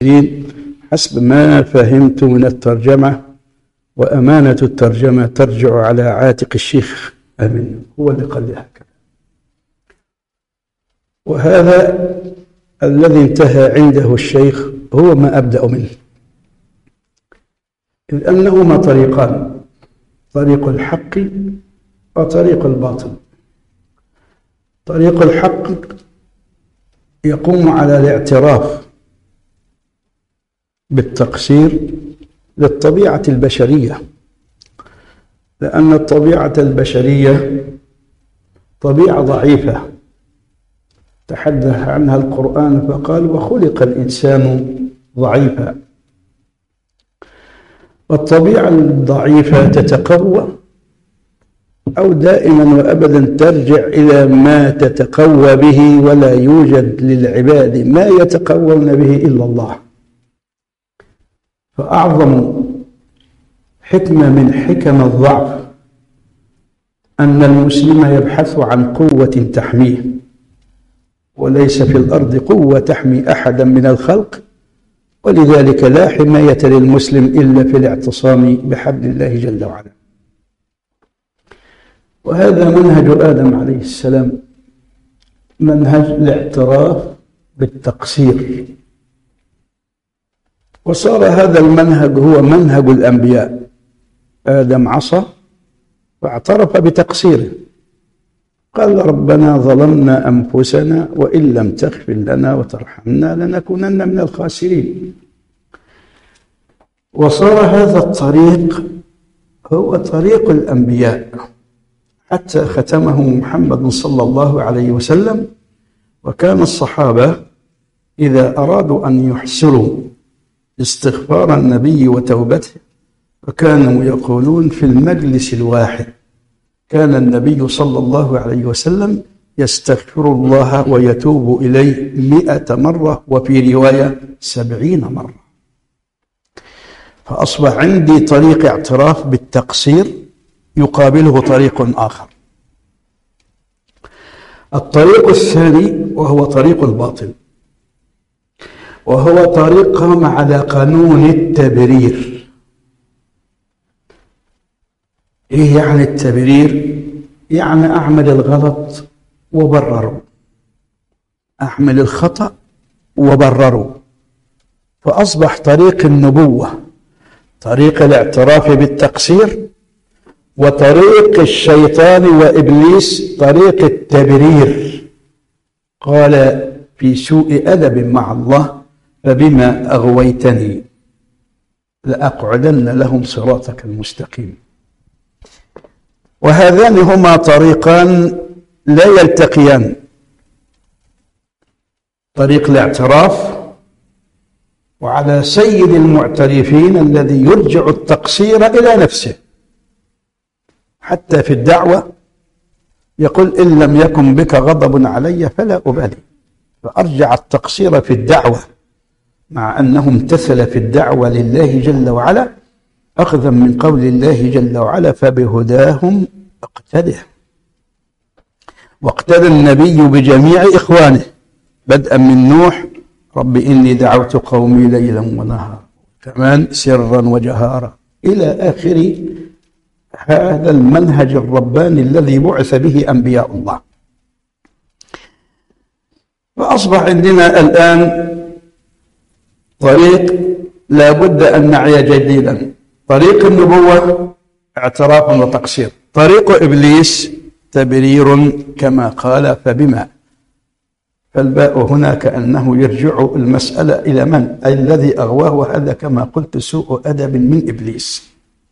حسب ما فهمت من الترجمة، وأمانة الترجمة ترجع على عاتق الشيخ أمين، هو اللي قال لي هكذا. وهذا الذي انتهى عنده الشيخ هو ما أبدأ منه، إذ أنهما طريقان: طريق الحق وطريق الباطل. طريق الحق يقوم على الاعتراف بالتقصير للطبيعة البشرية، لأن الطبيعة البشرية طبيعة ضعيفة تحدث عنها القرآن فقال: وخلق الإنسان ضعيفا. والطبيعة الضعيفة تتقوى أو دائما وأبدا ترجع إلى ما تتقوى به، ولا يوجد للعباد ما يتقوون به إلا الله. فأعظم حكمة من حكم الضعف أن المسلم يبحث عن قوة تحميه، وليس في الأرض قوة تحمي أحدا من الخلق، ولذلك لا حماية للمسلم إلا في الاعتصام بحبل الله جل وعلا. وهذا منهج آدم عليه السلام، منهج الاعتراف بالتقصير، وصار هذا المنهج هو منهج الأنبياء. آدم عصى واعترف بتقصيره، قال: ربنا ظلمنا أنفسنا وإن لم تغفر لنا وترحمنا لنكونن من الخاسرين. وصار هذا الطريق هو طريق الأنبياء، حتى ختمه محمد صلى الله عليه وسلم. وكان الصحابة إذا أرادوا أن يحسروا استغفار النبي وتوبته فكانوا يقولون في المجلس الواحد: كان النبي صلى الله عليه وسلم يستغفر الله ويتوب إليه 100 مرة، وفي رواية 70 مرة. فأصبح عندي طريق اعتراف بالتقصير يقابله طريق آخر. الطريق الثاني وهو طريق الباطل، وهو طريق قام على قانون التبرير. إيه يعني التبرير؟ يعني أعمل الغلط وبرره، أعمل الخطأ وبرره. فأصبح طريق النبوة طريق الاعتراف بالتقصير، وطريق الشيطان وإبليس طريق التبرير. قال في سوء أدب مع الله: فبما أغويتني لأقعدن لهم صراطك المستقيم. وهذان هما طريقان لا يلتقيان: طريق الاعتراف، وعلى سيد المعترفين الذي يرجع التقصير إلى نفسه. حتى في الدعوة يقول: إن لم يكن بك غضب علي فلا أبالي. فأرجع التقصير في الدعوة، مع أنه امتثل في الدعوة لله جل وعلا، أخذا من قول الله جل وعلا: فبهداهم اقتده. واقتدى النبي بجميع إخوانه بدءا من نوح: رب إني دعوت قومي ليلا ونهارا، كمان سرا وجهارا، إلى آخر هذا المنهج الرباني الذي بعث به أنبياء الله. فأصبح عندنا الآن طريق لا بد أن نعي جديدا: طريق النبوة اعتراف وتقصير، طريق إبليس تبرير كما قال: فبما. فالباء هنا كأنه يرجع المسألة إلى من؟ أي الذي أغواه، وهذا كما قلت سوء أدب من إبليس.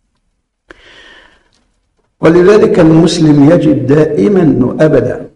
ولذلك المسلم يجب دائما وأبدا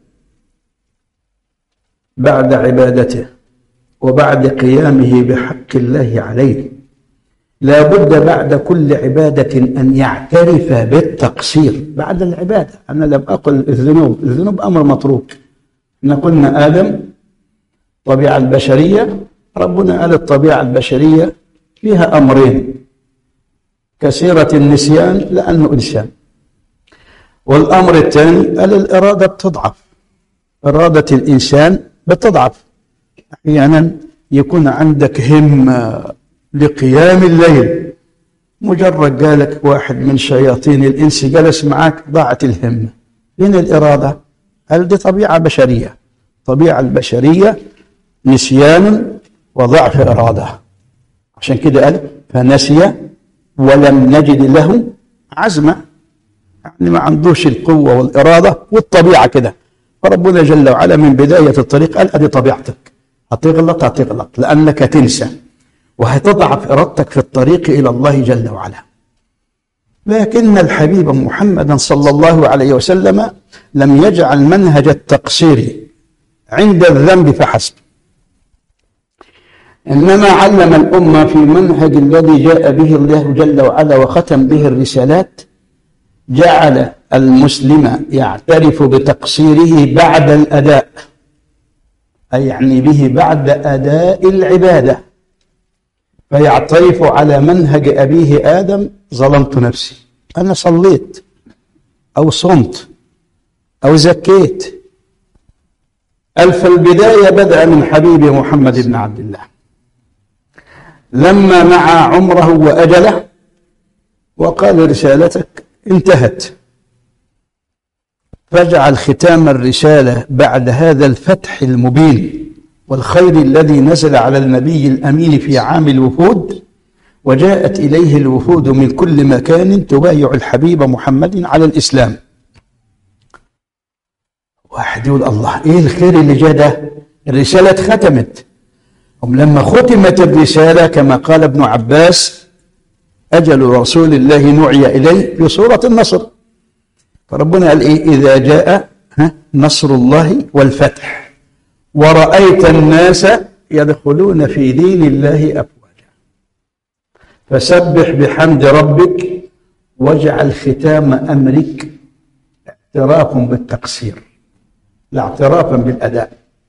بعد عبادته وبعد قيامه بحق الله عليه، لا بد بعد كل عبادة أن يعترف بالتقصير بعد العبادة. أنا لم أقل الذنوب أمر متروك. إحنا قلنا آدم طبيعة البشرية، ربنا قال الطبيعة البشرية فيها أمرين: كثيرة النسيان لأنه إنسان، والأمر الثاني قال الإرادة بتضعف، إرادة الإنسان بتضعف. أحيانا يكون عندك همة لقيام الليل، مجرد قالك واحد من شياطين الإنس جلس معك ضاعت الهمة. فين الإرادة؟ هل دي طبيعة بشرية؟ طبيعة البشرية نسيان وضعف إرادة، عشان كده قال فنسي ولم نجد له عزمة، يعني ما عندوش القوة والإرادة والطبيعة كده. فربنا جل وعلا من بداية الطريق قال أدي طبيعتك، هتغلط لأنك تنسى وهتضعف إرادتك في الطريق إلى الله جل وعلا. لكن الحبيب محمدا صلى الله عليه وسلم لم يجعل منهج التقصير عند الذنب فحسب، إنما علم الأمة في منهج الذي جاء به الله جل وعلا وختم به الرسالات، جعل المسلم يعترف بتقصيره بعد الأداء، أي يعني به بعد أداء العبادة، فيعترف على منهج أبيه آدم ظلمت نفسي، أنا صليت أو صمت أو زكيت. فالبداية بدأ من حبيب محمد بن عبد الله لما مع عمره وأجله وقال رسالتك انتهت، فاجعل ختام الرسالة بعد هذا الفتح المبين والخير الذي نزل على النبي الأمين في عام الوفود، وجاءت إليه الوفود من كل مكان تبايع الحبيب محمد على الإسلام. واحد يقول الله إيه الخير اللي جاء ده؟ الرسالة ختمت. لما ختمت الرسالة كما قال ابن عباس أجل رسول الله نعي إليه في سورة النصر، فربنا قال إيه؟ إذا جاء نصر الله والفتح ورأيت الناس يدخلون في دين الله أفواجا فسبح بحمد ربك واجعل ختام أمرك اعتراف بالتقصير لا اعترافا بالأداء.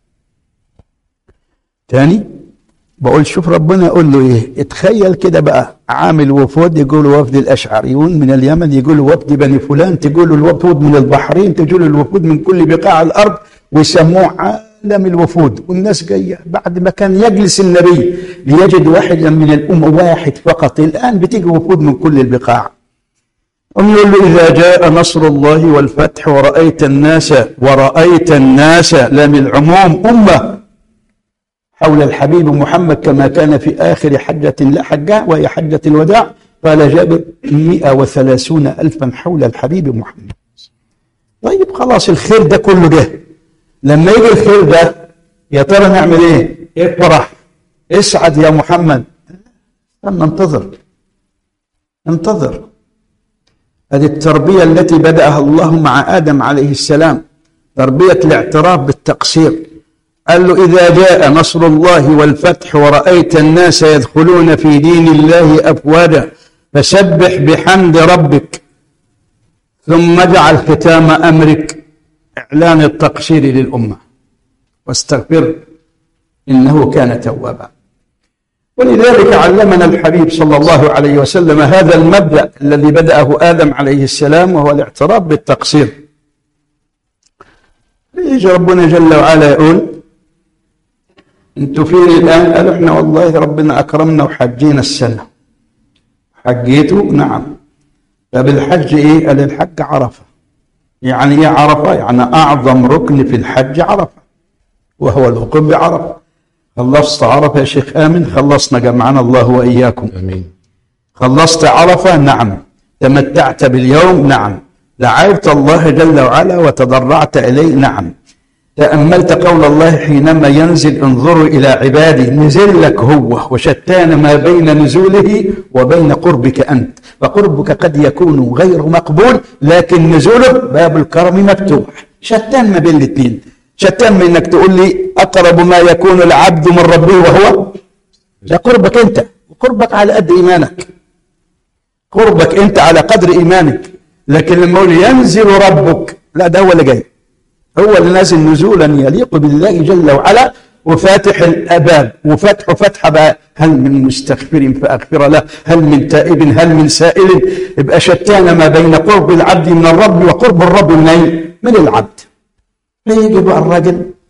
تاني بقول شوف ربنا يقول له ايه، اتخيل كده بقى عامل وفود يقولوا وفد الأشعريون من اليمن، يقولوا وفد بني فلان، تقولوا الوفود من البحرين، تقولوا الوفود من كل بقاع الأرض، ويسموه عالم الوفود. والناس جاية بعد ما كان يجلس النبي ليجد واحدا من الأمة واحد فقط، الآن بتيجي وفود من كل البقاع. يقول له إذا جاء نصر الله والفتح ورأيت الناس لم العموم أمة حول الحبيب محمد كما كان في آخر حجة لا حجة وهي حجة الوداع، قال جابر 130,000 حول الحبيب محمد. طيب خلاص الخير ده كله جه، لما يجي الخير ده يا ترى نعمل ايه؟ افرح اسعد يا محمد. انتظر. هذه التربية التي بدأها الله مع آدم عليه السلام، تربية الاعتراف بالتقصير. قال له إذا جاء نصر الله والفتح ورأيت الناس يدخلون في دين الله أفواجا فسبح بحمد ربك ثم اجعل ختام أمرك إعلان التقصير للأمة واستغفر إنه كان توابا. ولذلك علمنا الحبيب صلى الله عليه وسلم هذا المبدأ الذي بدأه آدم عليه السلام، وهو الاعتراف بالتقصير. يجي ربنا جل وعلا يقول انتوا فين الآن؟ قالوا احنا والله ربنا أكرمنا وحجينا السنة. حجيتوا؟ نعم. طب الحج ايه؟ قال الحج عرفة. يعني ايه عرفة؟ يعني أعظم ركن في الحج عرفة، وهو الوقوف بعرفة. خلصت عرفة يا شيخ آمن؟ خلصنا جمعنا الله وإياكم. أمين. خلصت عرفة؟ نعم. تمتعت باليوم؟ نعم. دعوت الله جل وعلا وتضرعت إليه؟ نعم. تأملت قول الله حينما ينزل انظروا إلى عبادي، نزل لك هو، وشتان ما بين نزوله وبين قربك أنت، فقربك قد يكون غير مقبول لكن نزوله باب الكرم مفتوح. شتان ما بين الاثنين، شتان من انك تقول لي اقرب ما يكون العبد من ربه وهو ده قربك انت، وقربك على قد ايمانك، قربك انت على قدر ايمانك. لكن لما يقول ينزل ربك، لا ده هو اللي جاي، هو اللي نازل نزولا يليق بالله جل وعلا، وفاتح الابواب، وفتح فتح بقى، هل من مستغفر فاغفر له، هل من تائب، هل من سائل. يبقى شتان ما بين قرب العبد من الرب وقرب الرب من العبد. فيجي بقى الراجل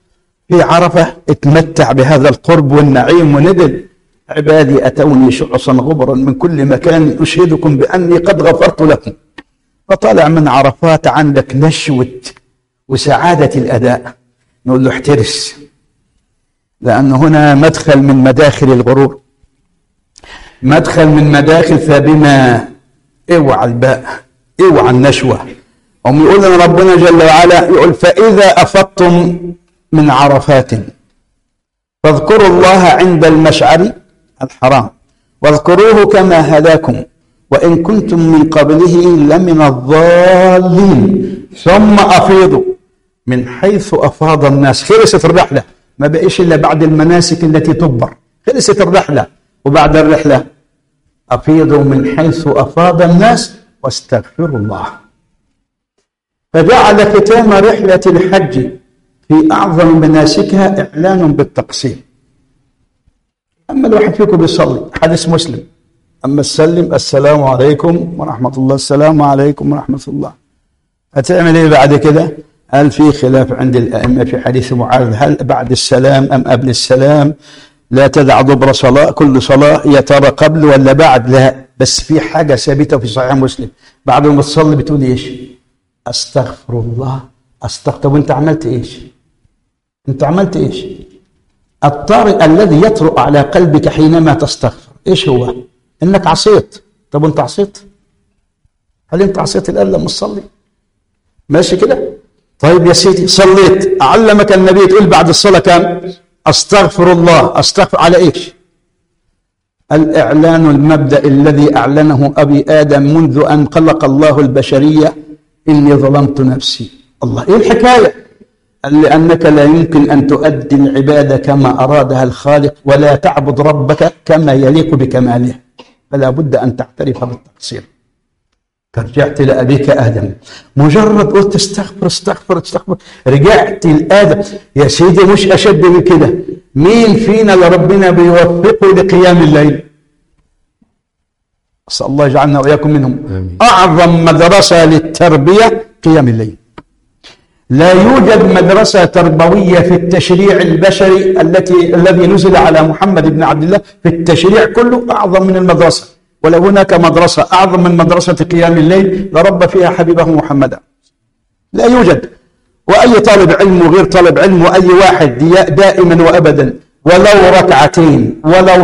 في عرفة اتمتع بهذا القرب والنعيم وندل: عبادي أتوني شعصا غبرا من كل مكان أشهدكم بأني قد غفرت لكم. فطلع من عرفات عندك نشوة وسعادة الأداء، نقول له احترس، لأن هنا مدخل من مداخل الغرور، مدخل من مداخل فبما، اوعى الباء، اوعى النشوة. هم يقول لنا ربنا جل وعلا يقول: فإذا أفضتم من عرفات فاذكروا الله عند المشعر الحرام واذكروه كما هداكم وإن كنتم من قبله لمن الضالين ثم أفيضوا من حيث أفاض الناس. خلصت الرحلة، ما بقيش إلا بعد المناسك التي تكبر، خلصت الرحلة، وبعد الرحلة أفيضوا من حيث أفاض الناس واستغفروا الله. فجعل ختام رحلة الحج في أعظم مناسكها إعلان بالتقسيم. أما الواحد فيكم بيصلي، حديث مسلم: أما السلم السلام عليكم ورحمة الله، السلام عليكم ورحمة الله، هتعمل إيه بعد كده؟ قال في خلاف عند الأئمة في حديث معاذ: هل بعد السلام أم قبل السلام؟ لا تدع دبر صلاة، كل صلاة يا ترى قبل ولا بعد؟ لا، بس في حاجة ثابتة في صحيح مسلم: بعد ما تصلي بتقول إيش؟ أستغفر الله. طب وأنت عملت إيش؟ أنت عملت إيش؟ الطارئ الذي يطرأ على قلبك حينما تستغفر إيش هو؟ إنك عصيت. طب وأنت عصيت؟ هل أنت عصيت الآن لما تصلي؟ ماشي كده؟ طيب يا سيدي صليت، علمك النبي تقول بعد الصلاة كم؟ أستغفر الله. أستغفر على إيش؟ الإعلان المبدأ الذي أعلنه أبي آدم منذ أن خلق الله البشرية: إني ظلمت نفسي. الله، إيه الحكاية؟ قال: لأنك لا يمكن أن تؤدي العبادة كما أرادها الخالق ولا تعبد ربك كما يليق بكماله، فلا بد أن تعترف بالتقصير. فرجعت لأبيك آدم، مجرد قلت استغفر استغفر استغفر، رجعت لآدم. يا سيدي مش أشد من كده، مين فينا اللي ربنا بيوفقه لقيام الليل؟ أسأل الله يجعلنا وإياكم منهم. آمين. أعظم مدرسة للتربية قيام الليل. لا يوجد مدرسة تربوية في التشريع البشري الذي نزل على محمد بن عبد الله في التشريع كله أعظم من المدرسة، ولو هناك مدرسة أعظم من مدرسة قيام الليل لرب فيها حبيبه محمدا. لا يوجد. وأي طالب علم وغير طالب علم وأي واحد دائما وأبدا ولو ركعتين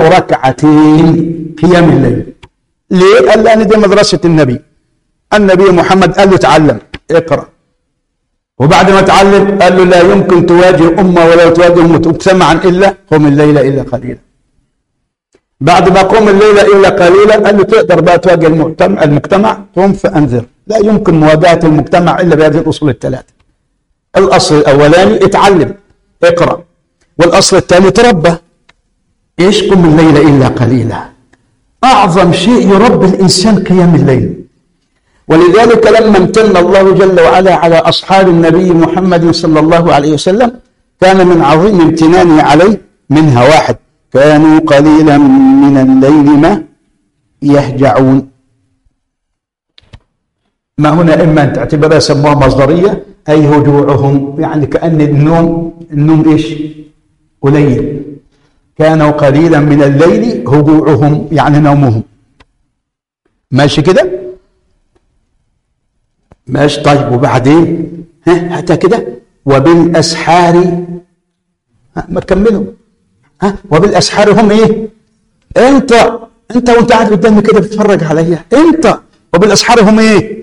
قيام الليل. ليه؟ قال: لأن دي مدرسة النبي محمد قال له تعلم، اقرأ، وبعد ما تعلم قال له لا يمكن تواجه أمة ولا تواجه مجتمعا إلا قم الليل إلا قليلا. بعد ما قم الليل إلا قليلا قال له تقدر بقى تواجه المجتمع، قم فأنذر. لا يمكن مواجهة المجتمع إلا بهذه الأصول الثلاثة. الأصل الأولاني اتعلم، اقرأ، والأصل الثاني تربى. إيش؟ قم الليل إلا قليلا. أعظم شيء يربي الإنسان قيام الليل. ولذلك لما امتن الله جل وعلا على أصحاب النبي محمد صلى الله عليه وسلم كان من عظيم امتنانه عليه منها: واحد، كانوا قليلا من الليل ما يهجعون. ما هنا إما أن تعتبرها سموها مصدرية، أي هجوعهم، يعني كأن النوم إيش؟ قليل. كانوا قليلا من الليل هجوعهم يعني نومهم. ماشي كده؟ ماشي. طيب وبعدين حتى كده وبالأسحار، ما تكملوا، وبالأسحار هم إيه؟ أنت وأنت قاعد قدامي كده بتتفرج عليا، أنت وبالأسحار هم إيه؟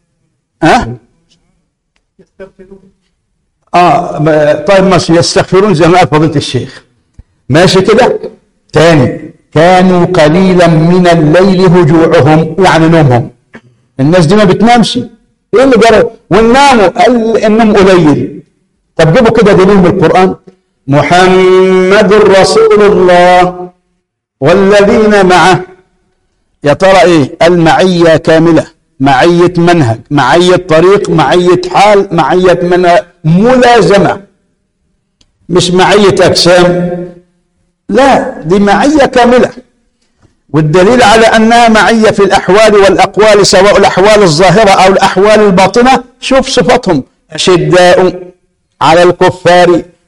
طيب ماشي، يستغفرون زي ما قال فضيلة الشيخ. ماشي كده؟ تاني، كانوا قليلا من الليل هجوعهم يعني نومهم. الناس دي ما بتنامش، ايه اللي جرى؟ والناموا قال النوم قليل. طب جيبوا كده دليل من القرآن: محمد رسول الله والذين معه. يا ترى ايه؟ المعية كاملة، معية منهج، معية طريق، معية حال، معية ملازمة، مش معية أجسام، لا، دي معية كاملة. والدليل على أنها معية في الأحوال والأقوال، سواء الأحوال الظاهرة أو الأحوال الباطنة. شوف صفتهم: أشداء على الكفار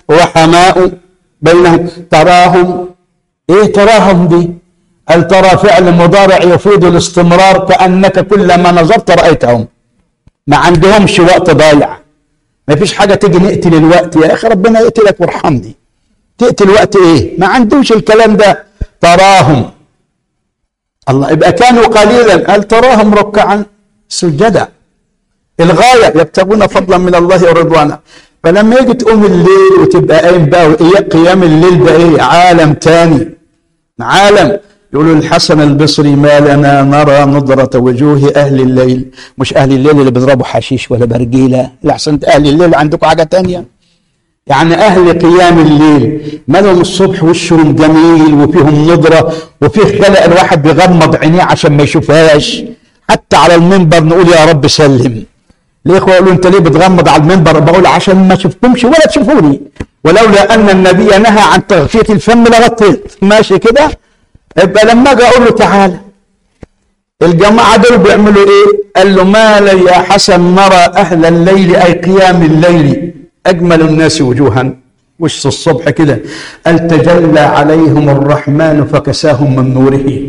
رحماء بينهم تراهم. ايه تراهم دي؟ هل ترى فعل مضارع يفيد الاستمرار، كأنك كلما نظرت رأيتهم. ما عندهمش وقت ضايع، ما فيش حاجة تيجي نقتل الوقت يا أخي ربنا يقتلك وارحمني، تقتل وقت ايه؟ ما عندوش الكلام ده. تراهم الله، يبقى كانوا قليلا، هل تراهم ركعا سجدا، الغاية يبتغون فضلا من الله ورضوانا. فلما يجي تقوم الليل وتبقى قايم بقى، قيام الليل ده ايه؟ عالم تاني، عالم. يقولوا الحسن البصري ما لنا نرى نضرة وجوه أهل الليل. مش أهل الليل اللي بيضربوا حشيش ولا برجيلة، لحسن أهل الليل عندكم حاجة تانية. يعني أهل قيام الليل مالهم الصبح وشهم جميل وفيهم نضرة وفيه خلق الواحد بيغمض عينيه عشان ما يشوفهاش. حتى على المنبر نقول يا رب سلم. الإخوة يقولوا أنت ليه بتغمض على المنبر؟ بقول عشان ما شفتمش ولا تشوفوني، ولولا أن النبي نهى عن تغطية الفم لغطيت. ماشي كده؟ يبقى لما اجي اقول له تعالى، الجماعه دول بيعملوا ايه؟ قال له ما لي يا حسن نرى اهل الليل اي قيام الليل اجمل الناس وجوها، وش الصبح كده. قال تجلى عليهم الرحمن فكساهم من نوره.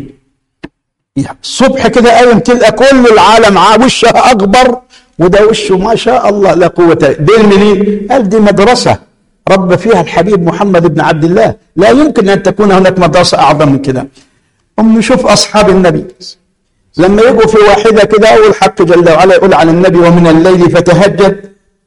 الصبح كده قايم تلقى كل العالم وشها اكبر، وده وشه ما شاء الله لا قوه. دي منين؟ قال دي مدرسه رب فيها الحبيب محمد بن عبد الله، لا يمكن أن تكون هناك مدرسة أعظم من كده. نشوف أصحاب النبي لما يجوا في واحدة كده، أول حق جل وعلا يقول عن النبي ومن الليل فتهجد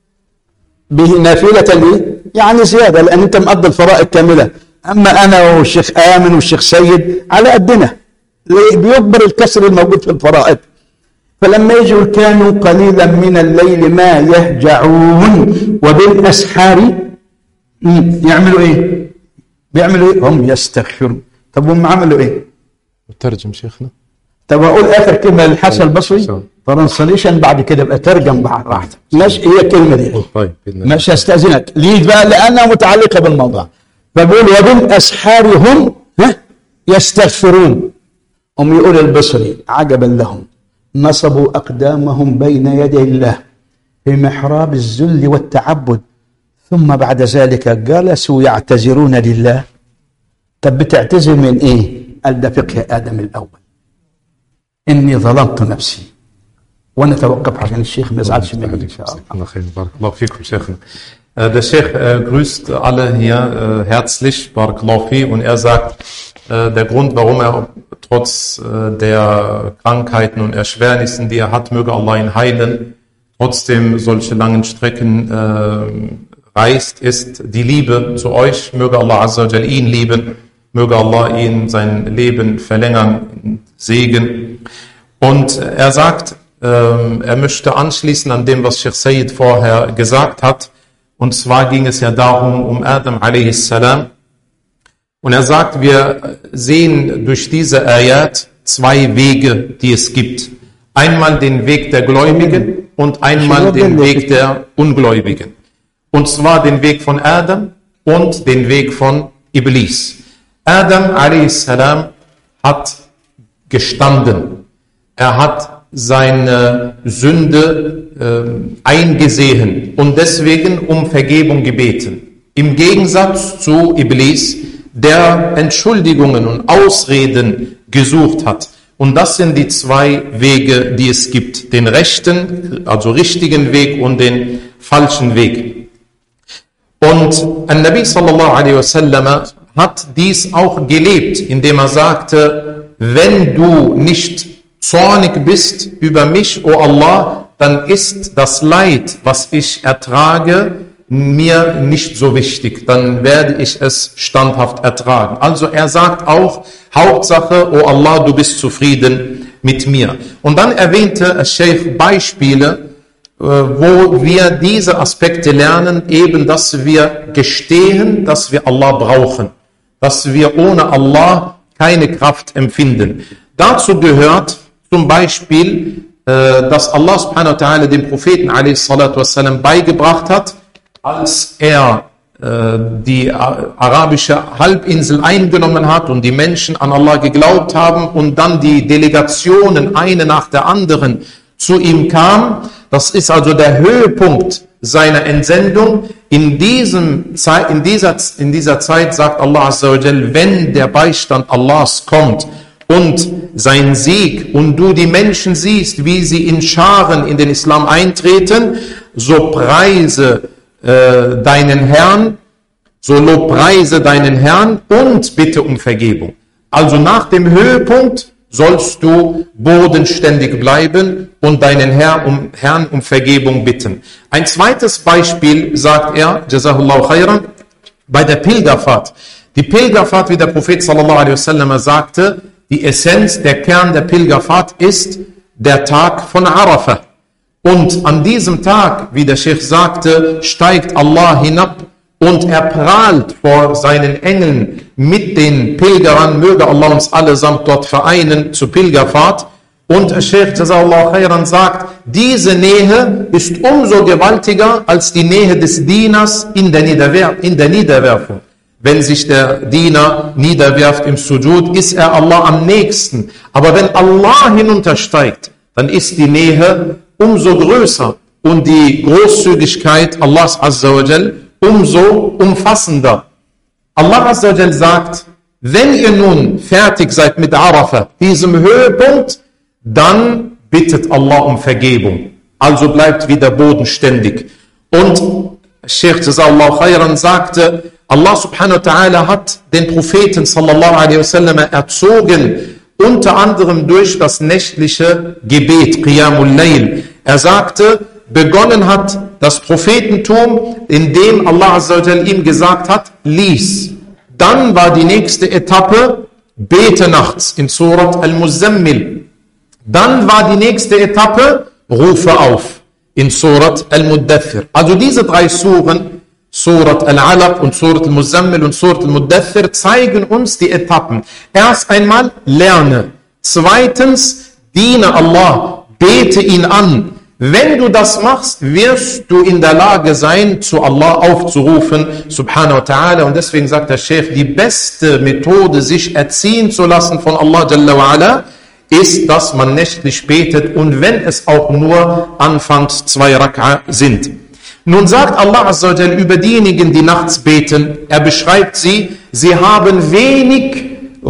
به نافلة ليه؟ يعني زيادة، لأن أنت مقضي الفرائض كاملة. أما أنا والشيخ آمن والشيخ سيد على قدنا، بيكبر الكسر الموجود في الفرائض. فلما يجوا كانوا قليلا من الليل ما يهجعون وبالأسحار يعملوا ايه؟ بيعملوا ايه؟ هم يستغفرون. طب هم عملوا ايه؟ ترجم شيخنا. طب اقول اخر كلمه للحسن البصري ترانسليشن، بعد كده ابقى ترجم براحتك. ماشي؟ هي الكلمه دي ماشي، استاذنك ليه بقى؟ لانها متعلقه بالموضوع. فبقول وبالاسحار هم يستغفرون. هم يقول البصري عجبا لهم نصبوا اقدامهم بين يدي الله في محراب الذل والتعبد، ثم بعد ذلك جلسوا يعتذرون لله. طب بتعتذر من ايه؟ قال ده فقه ادم الاول، اني ظلمت نفسي. وانا توقف عشان الشيخ ما يزعلش مني ان شاء الله. Barakallahu fikum, Sheikh. Der Sheikh grüßt alle hier herzlich, Barakallahu fi, und er sagt, der Grund, warum er trotz der Krankheiten und Erschwernissen, die er hat, möge Allah ihn heilen, trotzdem solche langen Strecken reist, ist die Liebe zu euch. Möge Allah Azza wa Jal ihn lieben, möge Allah ihn sein Leben verlängern, Segen. Und er sagt, er möchte anschließen an dem, was Sheikh Sayyid vorher gesagt hat. Und zwar ging es ja darum, um Adam a.s. Und er sagt, wir sehen durch diese Ayat zwei Wege, die es gibt. Einmal den Weg der Gläubigen und einmal den Weg der Ungläubigen. Und zwar den Weg von Adam und den Weg von Iblis. Adam a.s. hat gestanden. Er hat seine Sünde eingesehen und deswegen um Vergebung gebeten. Im Gegensatz zu Iblis, der Entschuldigungen und Ausreden gesucht hat. Und das sind die zwei Wege, die es gibt. Den rechten, also richtigen Weg und den falschen Weg. Und An-Nabi sallallahu alaihi wasallam hat dies auch gelebt, indem er sagte, wenn du nicht zornig bist über mich, o Allah, dann ist das Leid, was ich ertrage, mir nicht so wichtig. Dann werde ich es standhaft ertragen. Also er sagt auch, Hauptsache, o Allah, du bist zufrieden mit mir. Und dann erwähnte Sheikh Beispiele, wo wir diese Aspekte lernen, eben, dass wir gestehen, dass wir Allah brauchen, dass wir ohne Allah keine Kraft empfinden. Dazu gehört zum Beispiel, dass Allah subhanahu wa ta'ala dem Propheten a.s. beigebracht hat, als er die arabische Halbinsel eingenommen hat und die Menschen an Allah geglaubt haben und dann die Delegationen eine nach der anderen zu ihm kamen, Das ist also der Höhepunkt seiner Entsendung. In dieser Zeit sagt Allah Azza wa Jal, wenn der Beistand Allahs kommt und sein Sieg und du die Menschen siehst, wie sie in Scharen in den Islam eintreten, so preise deinen Herrn, so lobpreise deinen Herrn und bitte um Vergebung. Also nach dem Höhepunkt sollst du bodenständig bleiben und deinen Herrn um Vergebung bitten. Ein zweites Beispiel sagt er, Jazahullahu khairan, bei der Pilgerfahrt. Die Pilgerfahrt, wie der Prophet sallallahu alaihi wasallam sagte, die Essenz, der Kern der Pilgerfahrt ist der Tag von Arafah. Und an diesem Tag, wie der Sheikh sagte, steigt Allah hinab und er prahlt vor seinen Engeln mit den Pilgerern, möge Allah uns allesamt dort vereinen zur Pilgerfahrt. Und Sheikh Jazallahu Khairan sagt, diese Nähe ist umso gewaltiger als die Nähe des Dieners in der Niederwerfung. Wenn sich der Diener niederwerft im Sujud, ist er Allah am nächsten. Aber wenn Allah hinuntersteigt, dann ist die Nähe umso größer und die Großzügigkeit Allahs Azza wa Jal umso umfassender. Allah Azza wa Jal sagt, wenn ihr nun fertig seid mit Arafah, diesem Höhepunkt, dann bittet Allah um Vergebung. Also bleibt wieder bodenständig. Und Sheikh Jazallahu Khairan sagte, Allah subhanahu wa ta'ala hat den Propheten sallallahu alaihi wasallam erzogen, unter anderem durch das nächtliche Gebet, Qiyamul Layl. Er sagte, begonnen hat das Prophetentum, indem Allah Azza wa Jal ihm gesagt hat, lies. Dann war die nächste Etappe, bete nachts in Surat Al-Muzammil. Dann war die nächste Etappe, rufe auf in Surat Al-Muddathir. Also diese drei Suren, Surat Al-Alaq und Surat Al-Muzammil und Surat Al-Muddathir, zeigen uns die Etappen. Erst einmal lerne. Zweitens, diene Allah, bete ihn an. Wenn du das machst, wirst du in der Lage sein, zu Allah aufzurufen, subhanahu wa ta'ala. Und deswegen sagt der Sheikh, die beste Methode, sich erziehen zu lassen von Allah Jalla wa Ala, ist, dass man nächtlich betet und wenn es auch nur anfangs 2 Rak'a sind. Nun sagt Allah Azza wa Jal über diejenigen, die nachts beten, er beschreibt sie, sie haben wenig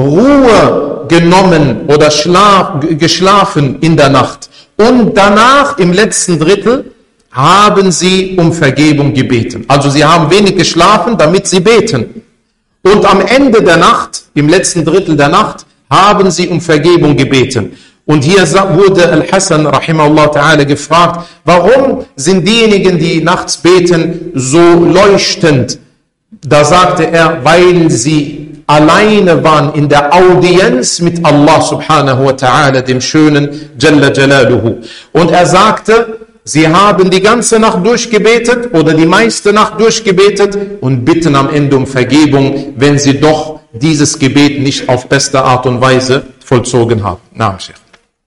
Ruhe genommen oder geschlafen in der Nacht. Und danach, im letzten Drittel, haben sie um Vergebung gebeten. Also sie haben wenig geschlafen, damit sie beten. Und am Ende der Nacht, im letzten Drittel der Nacht, haben sie um Vergebung gebeten. Und hier wurde Al-Hasan rahimahullah ta'ala gefragt, warum sind diejenigen, die nachts beten, so leuchtend? Da sagte er, weil sie alleine waren in der Audienz mit Allah subhanahu wa ta'ala, dem schönen Jalla Jalaluhu. Und er sagte, sie haben die ganze Nacht durchgebetet oder die meiste Nacht durchgebetet und bitten am Ende um Vergebung, wenn sie doch dieses Gebet nicht auf beste Art und Weise vollzogen haben. Na, Sheikh.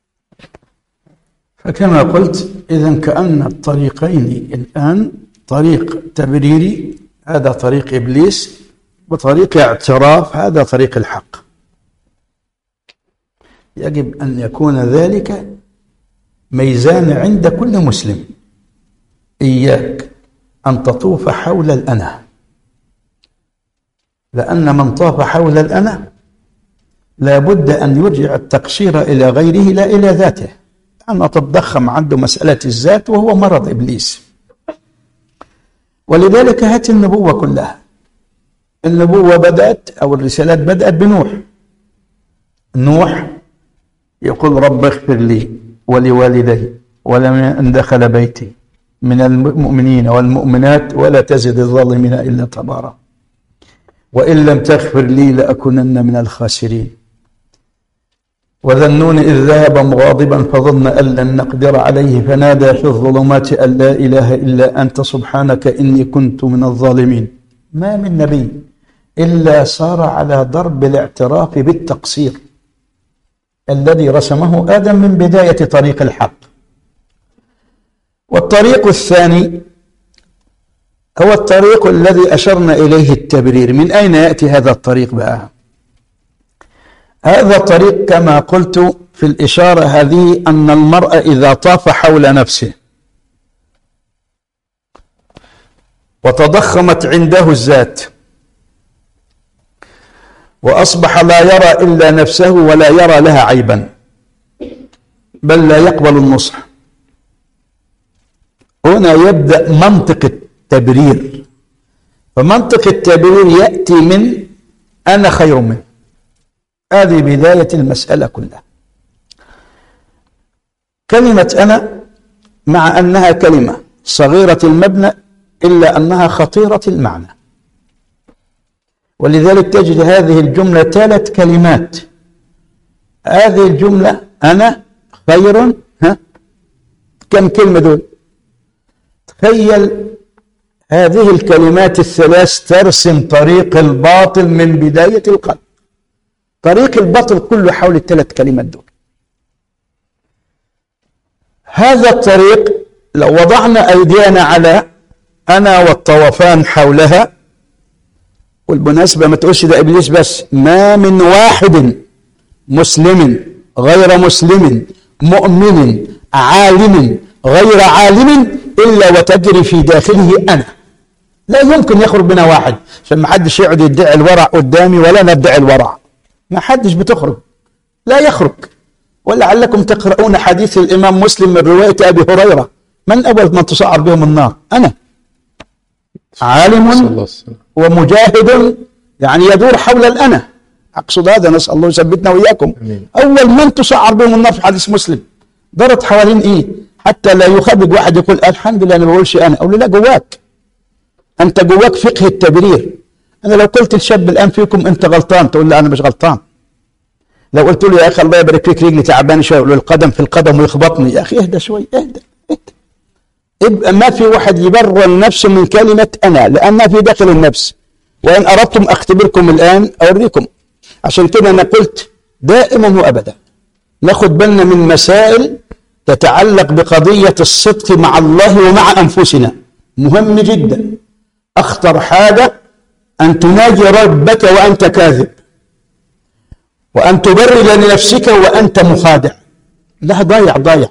فكما قلت إذن كأن الطريقين الآن طريق تبريري، هذا طريق إبليس، وطريق اعتراف، هذا طريق الحق. يجب أن يكون ذلك ميزان عند كل مسلم. إياك أن تطوف حول الأنا، لأن من طاف حول الأنا لابد أن يرجع التقصير إلى غيره لا إلى ذاته، أن تتضخم عنده مسألة الذات وهو مرض إبليس. ولذلك هات النبوة كلها، النبوة بدأت أو الرسالات بدأت بنوح. نوح يقول رب اغفر لي ولوالدي ولمن دخل بيتي من المؤمنين والمؤمنات ولا تزد الظالمين إلا تبارا وإن لم تغفر لي لأكونن من الخاسرين. وذا النون إذ ذهب مغاضبا فظن أن لن نقدر عليه فنادى في الظلمات أن لا إله إلا أنت سبحانك إني كنت من الظالمين. ما من نبي إلا صار على ضرب الاعتراف بالتقصير الذي رسمه آدم من بداية طريق الحق. والطريق الثاني هو الطريق الذي أشرنا إليه التبرير. من أين يأتي هذا الطريق بقى؟ هذا الطريق كما قلت في الإشارة هذه أن المرء إذا طاف حول نفسه وتضخمت عنده الذات، وأصبح لا يرى إلا نفسه ولا يرى لها عيبا، بل لا يقبل النصح. هنا يبدأ منطق التبرير، فمنطق التبرير يأتي من أنا خير منه. هذه بداية المسألة كلها. كلمة أنا مع أنها كلمة صغيرة المبنى إلا أنها خطيرة المعنى، ولذلك تجد هذه الجملة 3 كلمات. هذه الجملة أنا خير، كم كلمة دول؟ تخيل هذه الكلمات ال3 ترسم طريق الباطل من بداية القلب. طريق الباطل كله حول ال3 كلمات دول. هذا الطريق لو وضعنا أيدينا على أنا والطوفان حولها، والمناسبة ما تقولش ده إبليس بس، ما من واحد مسلم غير مسلم مؤمن عالم غير عالم إلا وتجري في داخله أنا. لا يمكن يخرج منها واحد، عشان ما حدش يقعد يدعي الورع قدامي ولا ندعي الورع. ما حدش بتخرج، لا يخرج. ولعلكم تقرؤون حديث الإمام مسلم من رواية أبي هريرة: من أول من تسعر بهم النار؟ أنا. عالم ومجاهد، يعني يدور حول الأنا. أقصد هذا، نسأل الله يثبتنا وإياكم. أول من تسعر بهم النار في حديث مسلم دارت حوالين إيه؟ حتى لا يخبج واحد يقول الحمد لله أنا ما بقولش أنا. أقول له لا، جواك أنت، جواك فقه التبرير. أنا لو قلت الشاب الآن فيكم أنت غلطان، تقول له أنا مش غلطان. لو قلت له يا أخي الله يبارك فيك رجلي تعبان شوية، يقول له القدم في القدم ويخبطني. يا أخي اهدى شوي، اهدى. يبقى ما في واحد يبرر النفس من كلمة أنا، لأنها في داخل النفس. وإن أردتم أختبركم الآن أوريكم. عشان كده أنا قلت دائما وأبدا ناخد بالنا من مسائل تتعلق بقضية الصدق مع الله ومع أنفسنا. مهم جدا. أخطر حاجة أن تناجي ربك وأنت كاذب، وأن تبرر لنفسك وأنت مخادع. لا، ضايع.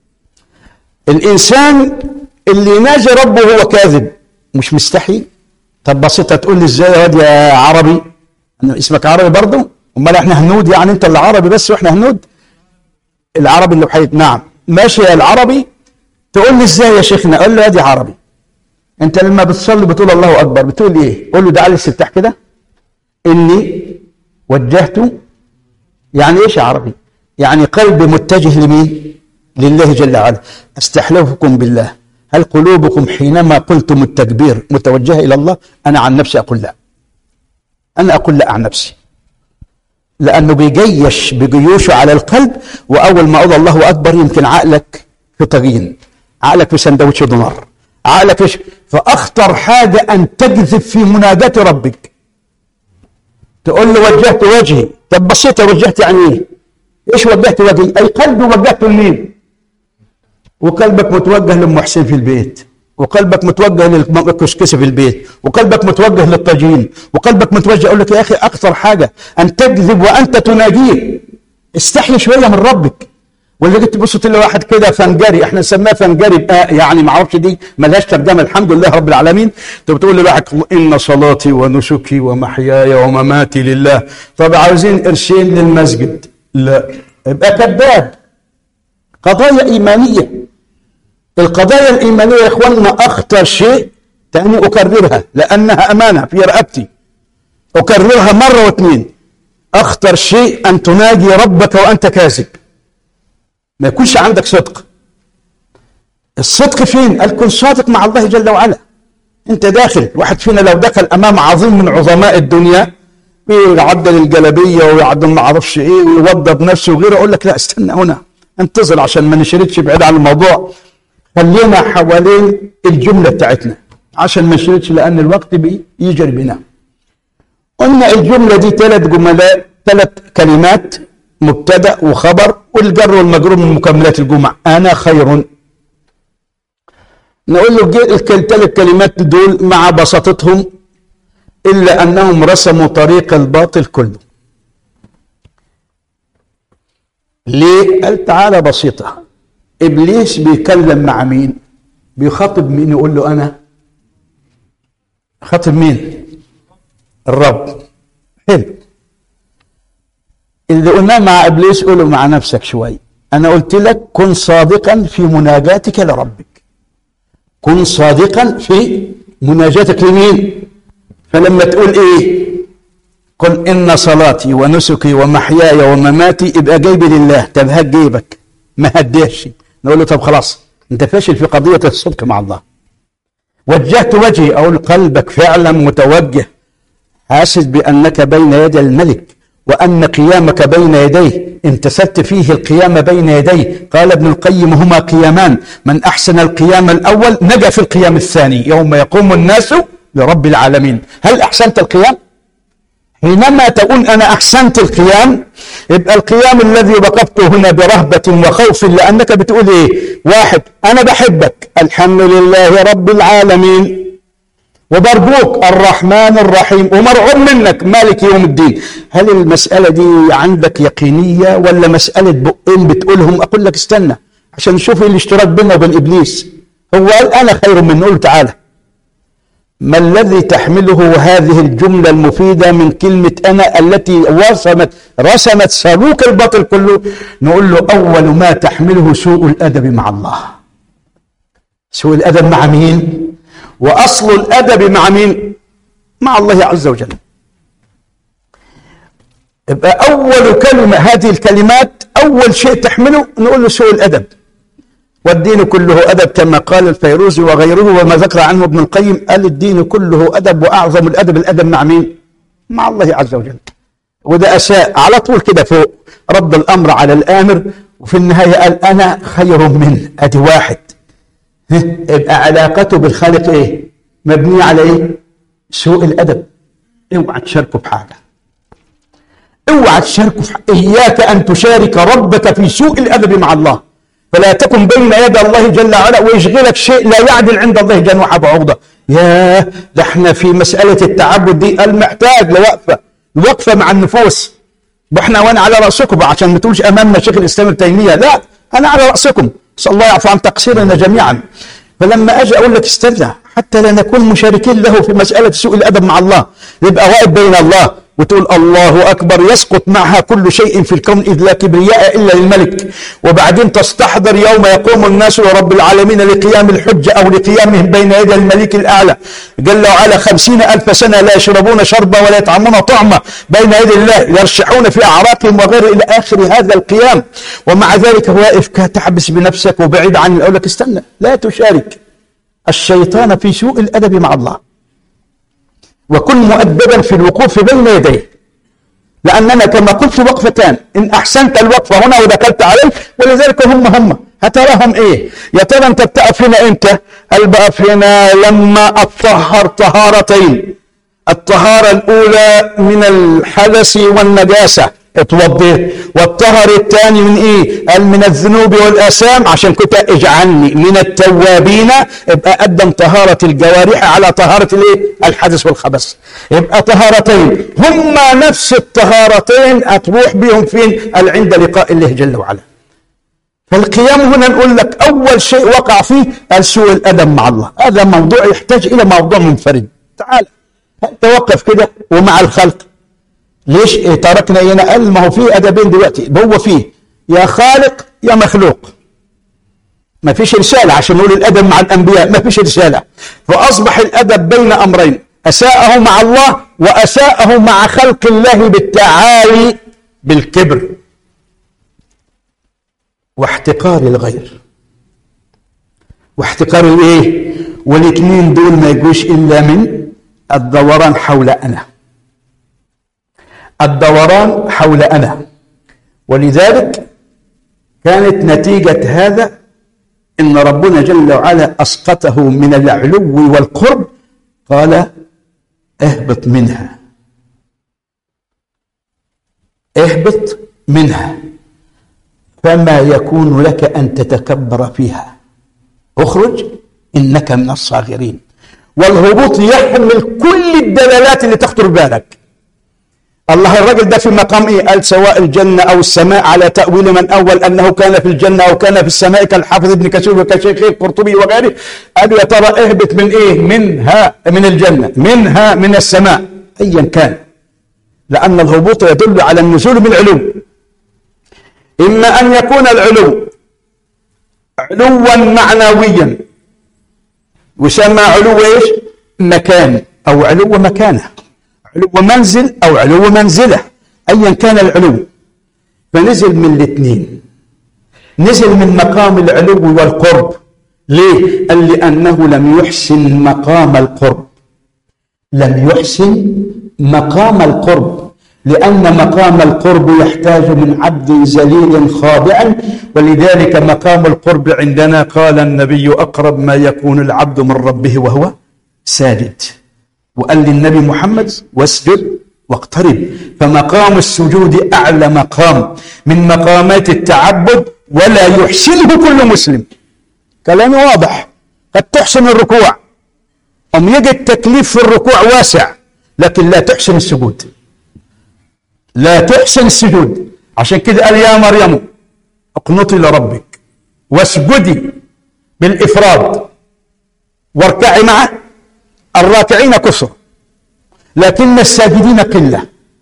الإنسان اللي يناجي ربه هو كاذب مش مستحي. طب بسيطة، تقول لي ازاي يا واد يا عربي؟ أنا اسمك عربي برضه؟ امال احنا هنود؟ يعني انت اللي عربي بس واحنا هنود؟ العربي اللي بحيث نعم ماشي يا العربي. تقول لي ازاي يا شيخنا؟ اقول له يا دي عربي، انت لما بتصلي بتقول الله اكبر بتقول ايه؟ قول له ده على الاستفتاح كده: اني وجهت. يعني ايش يا عربي؟ يعني قلبي متجه لمين؟ لله جل وعلا. استحلفكم بالله، هل قلوبكم حينما قلتم التكبير متوجهه الى الله؟ انا عن نفسي اقول لا. انا اقول لا عن نفسي، لانه بيجيش بجيوشه على القلب. واول ما اقول الله اكبر يمكن عقلك في طاجين، عقلك في سندوتش دينار، عقلك ايش. فاخطر حاجه ان تكذب في مناجاه ربك. تقول له وجهت وجهي. طب بسيطه، وجهت يعني ايه؟ ايش وجهت وجهي؟ اي قلبي وجهته لمين؟ وقلبك متوجه لأم حسين في البيت، وقلبك متوجه للكسكسي في البيت، وقلبك متوجه للطاجين، وقلبك متوجه. اقول لك يا اخي اكثر حاجه ان تكذب وانت تناجيه. استحي شويه من ربك. ولا جيت تبص تلاقي واحد كده فنجري، احنا نسميها فنجري يعني ما اعرفش دي ملهاش ترجمه، الحمد لله رب العالمين. انت بتقول لواحد ان صلاتي ونسكي ومحياي ومماتي لله. طب عاوزين قرشين للمسجد؟ لا، يبقى كذاب. قضايا ايمانيه. القضايا الإيمانية يا إخواننا أخطر شيء. تاني أكررها لأنها أمانة في رقبتي، أكررها مرة واثنين. أخطر شيء أن تناجي ربك وأنت كاذب، ما يكونش عندك صدق. الصدق فين؟ قال كن صادق مع الله جل وعلا. أنت داخل، واحد فينا لو دخل أمام عظيم من عظماء الدنيا ويعدل الجلابية ويعدل ما أعرفش إيه ويوضب نفسه وغيره، أقول لك لا استنى هنا، انتظر عشان ما نشردش بعيد عن الموضوع. خلينا حوالين الجملة بتاعتنا عشان ما نشردش، لأن الوقت بيجري بنا. قلنا الجملة دي 3 جملات، 3 كلمات: مبتدأ وخبر والجر والمجرور من مكملات الجمع. أنا خير. نقول له ال3 كلمات دول مع بساطتهم إلا أنهم رسموا طريق الباطل كله. ليه؟ قال تعالى بسيطة. إبليس بيكلم مع مين؟ بيخاطب مين؟ يقول له أنا. خاطب مين؟ الرب. حلو. اللي قلناه مع إبليس قوله مع نفسك شوي. أنا قلت لك كن صادقا في مناجاتك لربك. كن صادقا في مناجاتك لمين؟ فلما تقول إيه؟ قل إن صلاتي ونسكي ومحياي ومماتي يبقى جايبي لله. طب هات جيبك ما هديش. نقول له طب خلاص أنت فاشل في قضية الصدق مع الله. وجهت وجهي، أقول قلبك فعلا متوجه، حاسس بأنك بين يدي الملك وأن قيامك بين يديه، امتثلت فيه القيام بين يديه. قال ابن القيم هما قيامان، من أحسن القيام الأول نجا في القيام الثاني يوم يقوم الناس لرب العالمين. هل أحسنت القيام؟ حينما تقول أنا أحسنت القيام يبقى القيام الذي وقفته هنا برهبة وخوف، لأنك بتقول إيه؟ واحد أنا بحبك الحمد لله رب العالمين، وبرجوك الرحمن الرحيم، ومرعوب منك مالك يوم الدين. هل المسألة دي عندك يقينية ولا مسألة بقين بتقولهم؟ أقول لك استنى عشان نشوف الاشتراك بيننا وبين إبليس. هو قال أنا خير منه. قول تعالى ما الذي تحمله هذه الجملة المفيدة من كلمة أنا التي رسمت سلوك الباطل كله؟ نقول له أول ما تحمله سوء الأدب مع الله. سوء الأدب مع مين؟ وأصل الأدب مع مين؟ مع الله عز وجل. يبقى أول كلمة هذه الكلمات أول شيء تحمله نقول له سوء الأدب. والدين كله أدب كما قال الفيروزي وغيره، وما ذكر عنه ابن القيم قال الدين كله أدب، وأعظم الأدب مع مين؟ مع الله عز وجل. وده أساء على طول كده فوق، رد الأمر على الآمر، وفي النهاية قال أنا خير منه. أدي واحد. يبقى علاقته بالخالق إيه؟ مبنية على إيه؟ سوء الأدب. اوعى تشاركه بحاجة، اوعى تشاركه إياك أن تشارك ربك في سوء الأدب مع الله، فلا تكن بين يدي الله جل وعلا ويشغلك شيء لا يعدل عند الله جناح بعوضة. ياه ده احنا في مسألة التعبد دي المحتاج لوقفة مع النفوس. واحنا وانا على رأسكم عشان ما تقولش أمامنا شيخ الإسلام ابن تيمية، لا أنا على رأسكم، صلى الله يعفو عن تقصيرنا جميعا. فلما أجي أقول لك استرجع حتى لا نكون مشاركين له في مسألة سوء الأدب مع الله، يبقى واقف بين الله وتقول الله أكبر، يسقط معها كل شيء في الكون إذ لا كبرياء إلا للملك. وبعدين تستحضر يوم يقوم الناس لرب العالمين لقيام الحجة أو لقيامهم بين يدي الملك الأعلى جل وعلا 50,000 سنة لا يشربون شربا ولا يطعمون طعما بين يدي الله، يرشحون في أعراقهم وغير إلى آخر هذا القيام. ومع ذلك واقف كتحبس بنفسك وبعيد عن أقول لك استنى، لا تشارك الشيطان في سوء الأدب مع الله، وكن مؤدبا في الوقوف بين يديه. لأننا كما قلت وقفتان، إن أحسنت الوقفة هنا ودخلت عليه، ولذلك هم هتراهم إيه؟ يا ترى أنت بتقف هنا إمتى؟ قال بقف هنا لما أطهر طهارتين. الطهارة الأولى من الحدث والنجاسة اتوضيت، والطهر الثاني من ايه؟ قال من الذنوب والآثام، عشان كنت اجعلني من التوابين. يبقى قدم طهارة الجوارح على طهارة الايه؟ الحدث والخبث. يبقى طهارتين هما نفس الطهارتين هتروح بهم فين؟ قال عند لقاء الله جل وعلا. فالقيام هنا نقول لك اول شيء وقع فيه قال سوء الادب مع الله. هذا موضوع يحتاج الى موضوع منفرد. تعال توقف كده ومع الخلق. ليش تركنا هنا؟ قال ما هو فيه أدبين دلوقتي، هو فيه يا خالق يا مخلوق، ما فيش رسالة. عشان نقول الأدب مع الأنبياء ما فيش رسالة، فأصبح الأدب بين أمرين، أساءه مع الله وأساءه مع خلق الله بالتعالي بالكبر واحتقار الغير واحتقار الايه؟ والاثنين دول ما يجوش إلا من الدوران حول أنا، الدوران حول أنا. ولذلك كانت نتيجة هذا إن ربنا جل وعلا أسقطه من العلو والقرب، قال اهبط منها، اهبط منها فما يكون لك أن تتكبر فيها، اخرج إنك من الصاغرين. والهبوط يحمل كل الدلالات اللي تخطر بالك. الله الرجل ده في مقام ايه؟ قال سواء الجنة او السماء على تأويل من اول انه كان في الجنة او كان في السماء كالحافظ ابن كثير وكشيخ القرطبي وغيره. قال يا ترى اهبط من ايه؟ منها من الجنة، منها من السماء، ايا كان، لان الهبوط يدل على النزول بالعلو. اما ان يكون العلو علوا معنويا ويسمى علو ايش؟ مكان، او علو مكانه، علو منزل او علو منزله، ايا كان العلو. فنزل من الاثنين، نزل من مقام العلو والقرب. ليه؟ قال لانه لم يحسن مقام القرب، لم يحسن مقام القرب، لأن مقام القرب يحتاج من عبد ذليل خاضع، ولذلك مقام القرب عندنا قال النبي أقرب ما يكون العبد من ربه وهو ساجد، وقال للنبي محمد واسجد واقترب. فمقام السجود أعلى مقام من مقامات التعبد، ولا يحسنه كل مسلم. كلامي واضح. قد تحسن الركوع، يجي التكليف في الركوع واسع، لكن لا تحسن السجود، لا تحسن السجود. عشان كده قال يا مريم اقنطي لربك واسجدي بالإفراد واركعي مع الراكعين كثر، لكن الساجدين قلة.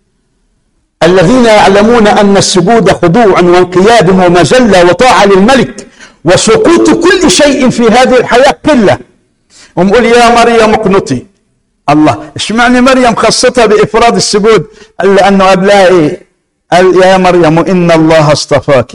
الذين يعلمون أن السجود خضوع وانقياد ومذلة وطاعة للملك وسقوط كل شيء في هذه الحياة قلة. ونقول يا مريم اقنطي. الله، اشمعنى مريم خصتها بإفراد السجود؟ قال لأنه قبلها إيه؟ قال يا مريم إن الله اصطفاك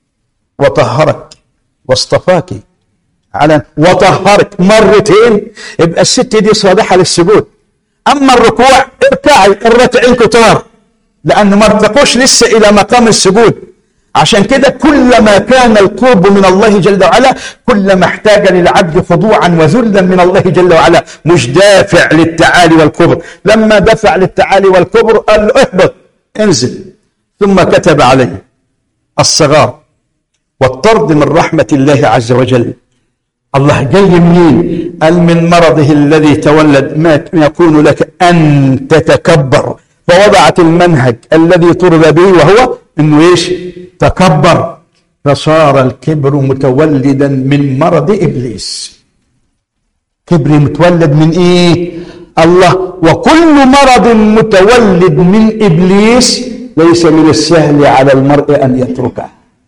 وطهرك واصطفاك على وطهرك مرتين، يبقى الست دي صالحة للسجود. أما الركوع اركعي الركعين كتار، لأن ما ارتقوش لسه إلى مقام السجود. عشان كده كلما كان القرب من الله جل وعلا كلما احتاج للعبد خضوعا وذلا من الله جل وعلا، مش دافع للتعالي والكبر. لما دفع للتعالي والكبر قال له اهبط انزل، ثم كتب عليه الصغار والطرد من رحمة الله عز وجل. الله جاي منين؟ قال من مرضه الذي تولد ما يكون لك أن تتكبر، فوضعت المنهج الذي ترضى به وهو انه ايش؟ تكبر. فصار الكبر متولدا من مرض ابليس. كبر متولد من ايه؟ الله. وكل مرض متولد من ابليس ليس من السهل على المرء ان يتركه،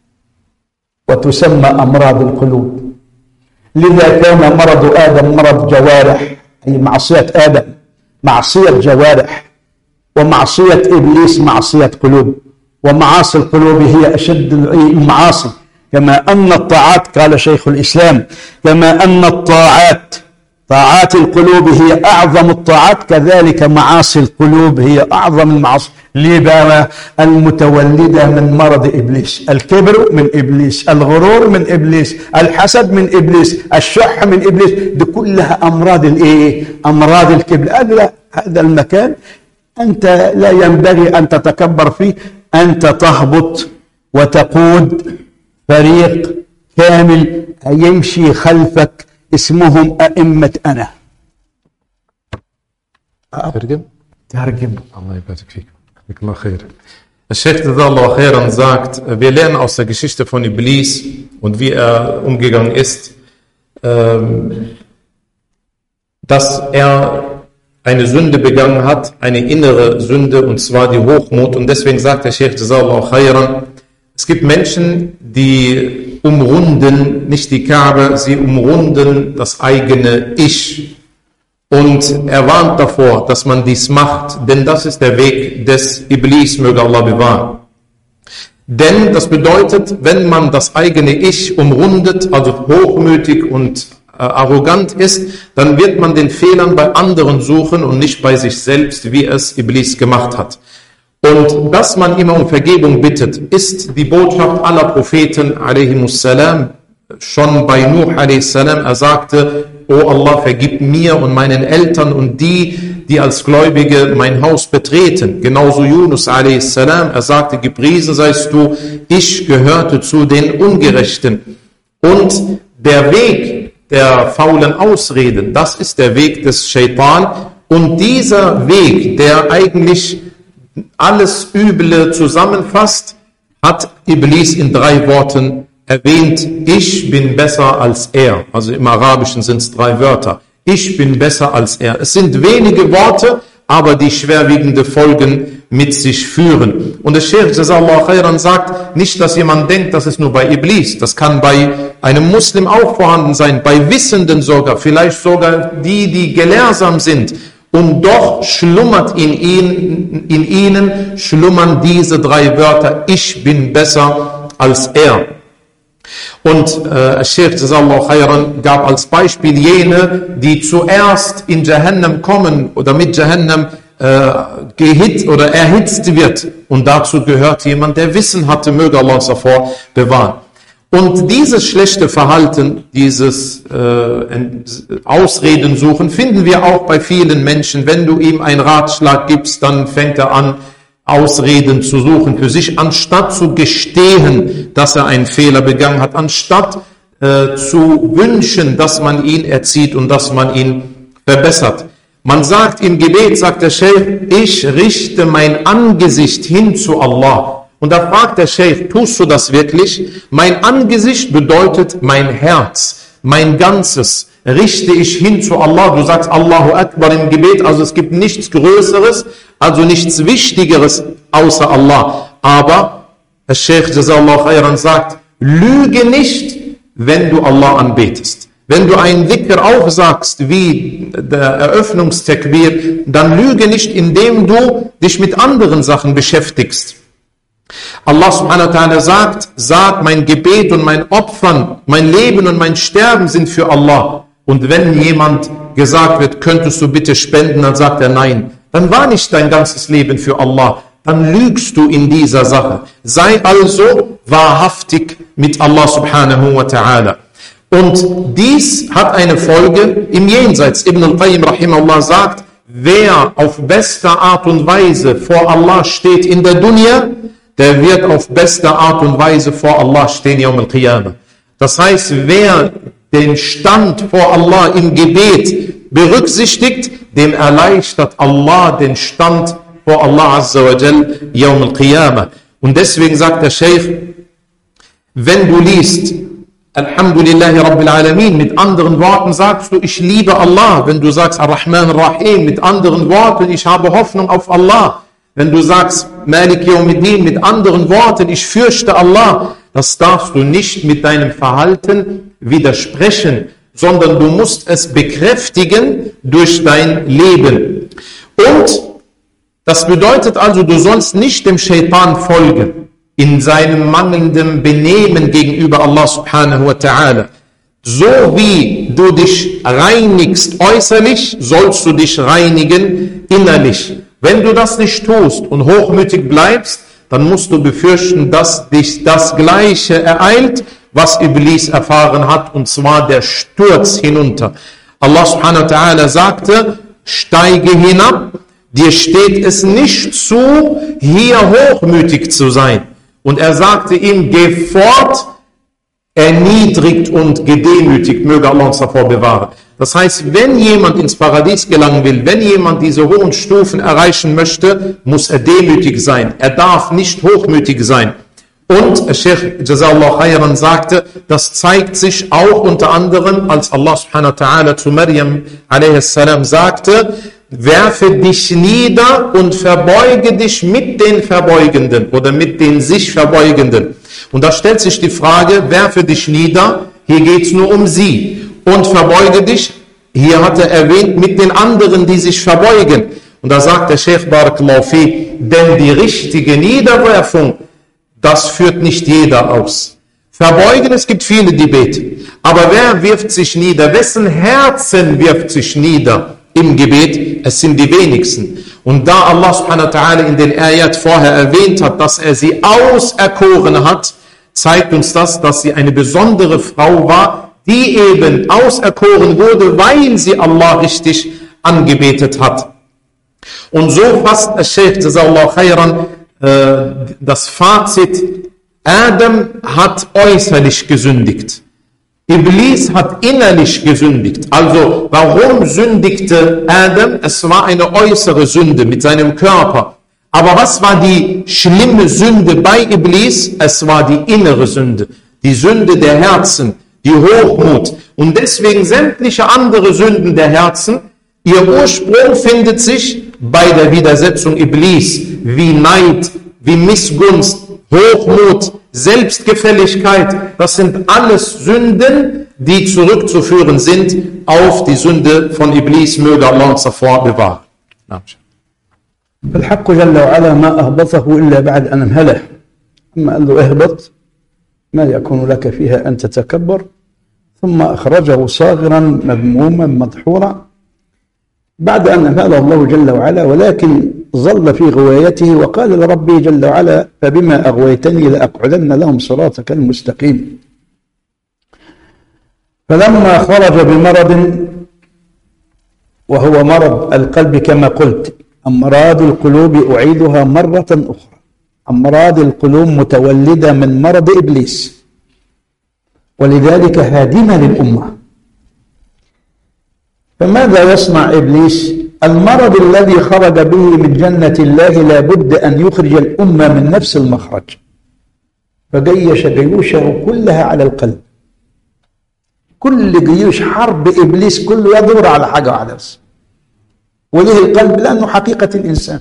وتسمى امراض القلوب. لذا كان مرض ادم مرض جوارح، اي معصيه ادم معصيه جوارح، ومعصيه ابليس معصيه قلوب. ومعاصي القلوب هي أشد المعاصي، كما أن الطاعات، قال شيخ الإسلام، كما أن الطاعات طاعات القلوب هي أعظم الطاعات، كذلك معاصي القلوب هي أعظم المعاصي. ليه بقى؟ المتولدة من مرض إبليس. الكبر من إبليس، الغرور من إبليس، الحسد من إبليس، الشح من إبليس. دي كلها أمراض الإيه؟ أمراض الكبر. لا، هذا المكان أنت لا ينبغي أن تتكبر فيه، أنت تهبط وتقود فريق كامل يمشي خلفك اسمهم أئمة أنا. ترجم. Allah يبارك فيك. Allah khair. Der Sheikh Jazakallahu khairan sagt, wir lernen aus der Geschichte von Iblis und wie er umgegangen ist, dass er eine Sünde begangen hat, eine innere Sünde, und zwar die Hochmut. Und deswegen sagt der Sheikh Jazakallahu khairan, es gibt Menschen, die umrunden nicht die Kaaba, sie umrunden das eigene Ich. Und er warnt davor, dass man dies macht, denn das ist der Weg des Iblis, möge Allah bewahren. Denn das bedeutet, wenn man das eigene Ich umrundet, also hochmütig und arrogant ist, dann wird man den Fehlern bei anderen suchen und nicht bei sich selbst, wie es Iblis gemacht hat. Und dass man immer um Vergebung bittet, ist die Botschaft aller Propheten, alaihimussalam. Schon bei Nuh alaihissalam, er sagte, O Allah, vergib mir und meinen Eltern und die als Gläubige mein Haus betreten. Genauso Yunus alaihissalam, er sagte, gepriesen seist du, ich gehörte zu den Ungerechten. Und der Weg der faulen Ausreden, das ist der Weg des Shaitan. Und dieser Weg, der eigentlich alles Üble zusammenfasst, hat Iblis in 3 Worten erwähnt, ich bin besser als er. Also im Arabischen sind es 3 Wörter. Ich bin besser als er. Es sind wenige Worte, aber die schwerwiegende Folgen mit sich führen. Und der Sheikh Jazakallahu Khairan sagt, nicht, dass jemand denkt, das ist nur bei Iblis. Das kann bei einem Muslim auch vorhanden sein, bei Wissenden sogar, vielleicht sogar die gelehrsam sind. Und doch schlummert in ihnen schlummern diese 3 Wörter, ich bin besser als er. Und Sheikh Jazakallahu Khairan gab als Beispiel jene, die zuerst in Jahannam kommen oder mit Jahannam erhitzt wird. Und dazu gehört jemand, der Wissen hatte, möge Allah uns davor bewahren. Und dieses schlechte Verhalten, dieses Ausreden suchen, finden wir auch bei vielen Menschen. Wenn du ihm einen Ratschlag gibst, dann fängt er an, Ausreden zu suchen für sich, anstatt zu gestehen, dass er einen Fehler begangen hat, anstatt zu wünschen, dass man ihn erzieht und dass man ihn verbessert. Man sagt im Gebet, sagt der Sheikh, ich richte mein Angesicht hin zu Allah. Und da fragt der Sheikh, tust du das wirklich? Mein Angesicht bedeutet mein Herz, mein Ganzes richte ich hin zu Allah. Du sagst Allahu Akbar im Gebet, also es gibt nichts Größeres, also nichts Wichtigeres außer Allah. Aber der Sheikh Jazakallahu Khairan sagt, lüge nicht, wenn du Allah anbetest. Wenn du einen Dhikr aufsagst, wie der Eröffnungstakbir, dann lüge nicht, indem du dich mit anderen Sachen beschäftigst. Allah subhanahu wa ta'ala sagt, mein Gebet und mein Opfern, mein Leben und mein Sterben sind für Allah. Und wenn jemand gesagt wird, könntest du bitte spenden, dann sagt er nein. Dann war nicht dein ganzes Leben für Allah. Dann lügst du in dieser Sache. Sei also wahrhaftig mit Allah subhanahu wa ta'ala. Und dies hat eine Folge im Jenseits. Ibn al-Qayyim rahimahullah sagt, wer auf beste Art und Weise vor Allah steht in der Dunya, der wird auf beste Art und Weise vor Allah stehen, Yawm al-Qiyamah. Das heißt, wer den Stand vor Allah im Gebet berücksichtigt, dem erleichtert Allah den Stand vor Allah Azza wa Jal, Yawm al-Qiyamah. Und deswegen sagt der Sheikh, wenn du liest, Alhamdulillahi Rabbil Alamin, mit anderen Worten sagst du, ich liebe Allah. Wenn du sagst, Ar-Rahman Ar-Rahim, mit anderen Worten, ich habe Hoffnung auf Allah. Wenn du sagst, Malik Yawmiddin, mit anderen Worten, ich fürchte Allah, das darfst du nicht mit deinem Verhalten widersprechen, sondern du musst es bekräftigen durch dein Leben. Und das bedeutet also, du sollst nicht dem Shaitan folgen in seinem mangelnden Benehmen gegenüber Allah subhanahu wa ta'ala. So wie du dich reinigst äußerlich, sollst du dich reinigen innerlich. Wenn du das nicht tust und hochmütig bleibst, dann musst du befürchten, dass dich das Gleiche ereilt, was Iblis erfahren hat, und zwar der Sturz hinunter. Allah subhanahu wa ta'ala sagte, steige hinab, dir steht es nicht zu, hier hochmütig zu sein. Und er sagte ihm, geh fort, erniedrigt und gedemütigt, möge Allah uns davor bewahren. Das heißt, wenn jemand ins Paradies gelangen will, wenn jemand diese hohen Stufen erreichen möchte, muss er demütig sein. Er darf nicht hochmütig sein. Und Sheikh Jazakallahu Khairan sagte, das zeigt sich auch unter anderem, als Allah subhanahu wa ta'ala zu Maryam a.s. sagte, werfe dich nieder und verbeuge dich mit den Verbeugenden oder mit den sich Verbeugenden. Und da stellt sich die Frage, werfe dich nieder, hier geht es nur um sie. Und verbeuge dich, hier hat er erwähnt, mit den anderen, die sich verbeugen. Und da sagt der Sheikh Barakallahu fi, denn die richtige Niederwerfung, das führt nicht jeder aus. Verbeugen, es gibt viele, die beten. Aber wer wirft sich nieder? Wessen Herzen wirft sich nieder im Gebet? Es sind die wenigsten. Und da Allah subhanahu wa ta'ala in den Ayat vorher erwähnt hat, dass er sie auserkoren hat, zeigt uns das, dass sie eine besondere Frau war, die eben auserkoren wurde, weil sie Allah richtig angebetet hat. Und so fasst Sheikh Jazakallahu Khairan das Fazit, Adam hat äußerlich gesündigt. Iblis hat innerlich gesündigt. Also warum sündigte Adam? Es war eine äußere Sünde mit seinem Körper. Aber was war die schlimme Sünde bei Iblis? Es war die innere Sünde, die Sünde der Herzen, die Hochmut. Und deswegen sämtliche andere Sünden der Herzen, ihr Ursprung findet sich bei der Widersetzung Iblis, wie Neid, wie Missgunst, Hochmut, Selbstgefälligkeit. Das sind alles Sünden, die zurückzuführen sind auf die Sünde von Iblis. Möge Allah uns davor bewahren. الحق جل وعلا ما أهبطه إلا بعد أن أمهله. أما قال له اهبط ما يكون لك فيها أن تتكبر، ثم أخرجه صاغرا مذموما مدحورا بعد أن أمهله الله جل وعلا، ولكن ظل في غوايته وقال لربه جل وعلا فبما أغويتني لأقعدن لهم صراطك المستقيم. فلما خرج بمرض وهو مرض القلب كما قلت، أمراض القلوب أعيدها مرة أخرى، أمراض القلوب متولدة من مرض إبليس، ولذلك هادمة للأمة. فماذا يصنع إبليس؟ المرض الذي خرج به من جنة الله لا بد أن يخرج الأمة من نفس المخرج، فجيش جيوشه كلها على القلب. كل جيوش حرب إبليس كله يدور على حاجة واحدة بس، وليه القلب؟ لأنه حقيقة الإنسان.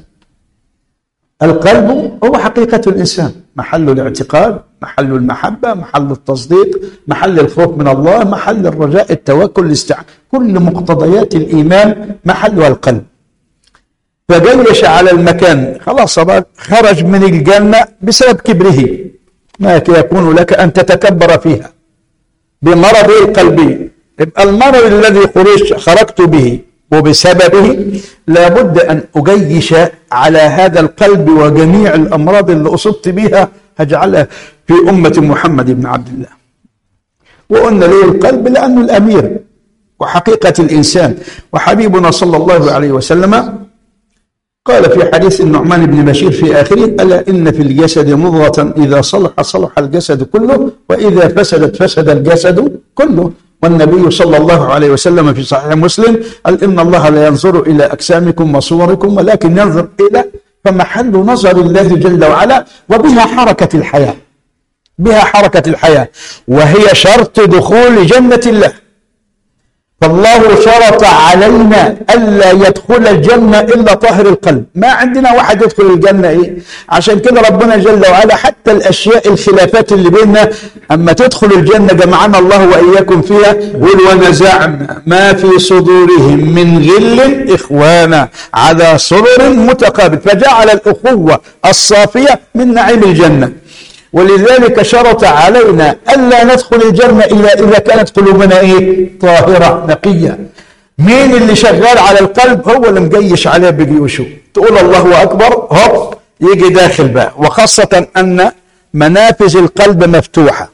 القلب هو حقيقة الإنسان، محل الاعتقاد، محل المحبة، محل التصديق، محل الخوف من الله، محل الرجاء، التوكل، الاستعانة، كل مقتضيات الإيمان محلها القلب. فجيش على المكان، خلاص خرج من الجنة بسبب كبره، ما يكون لك أن تتكبر فيها بمرض القلبي. يبقى المرض الذي خرجت به وبسببه لابد أن أجيش على هذا القلب، وجميع الأمراض اللي أصبت بها هجعلها في أمة محمد بن عبد الله. وقلنا ليه القلب؟ لأنه الأمير وحقيقة الإنسان. وحبيبنا صلى الله عليه وسلم قال في حديث النعمان بن بشير في آخره: ألا إن في الجسد مضغة إذا صلح صلح الجسد كله، وإذا فسدت فسد الجسد كله. والنبي صلى الله عليه وسلم في صحيح مسلم قال: إن الله لا ينظر إلى أجسامكم وصوركم ولكن ينظر إلى، فمحل نظر الله جل وعلا، وبها حركة الحياة، بها حركة الحياة، وهي شرط دخول جنة الله. فالله شرط علينا ألا يدخل الجنة إلا طاهر القلب. ما عندنا واحد يدخل الجنة إيه؟ عشان كده ربنا جل وعلا حتى الأشياء الخلافات اللي بيننا أما تدخل الجنة جمعنا الله وإياكم فيها، قل ونزعنا ما في صدورهم من غل إخوانا على سرر متقابل، فجعل الأخوة الصافية من نعيم الجنة. ولذلك شرط علينا ألا ندخل الجنة إلا إذا كانت قلوبنا إيه؟ طاهرة نقية. مين اللي شغال على القلب؟ هو اللي مجيش عليه بجيوشه. تقول الله أكبر هوب يجي داخل بقى. وخاصة أن منافذ القلب مفتوحة،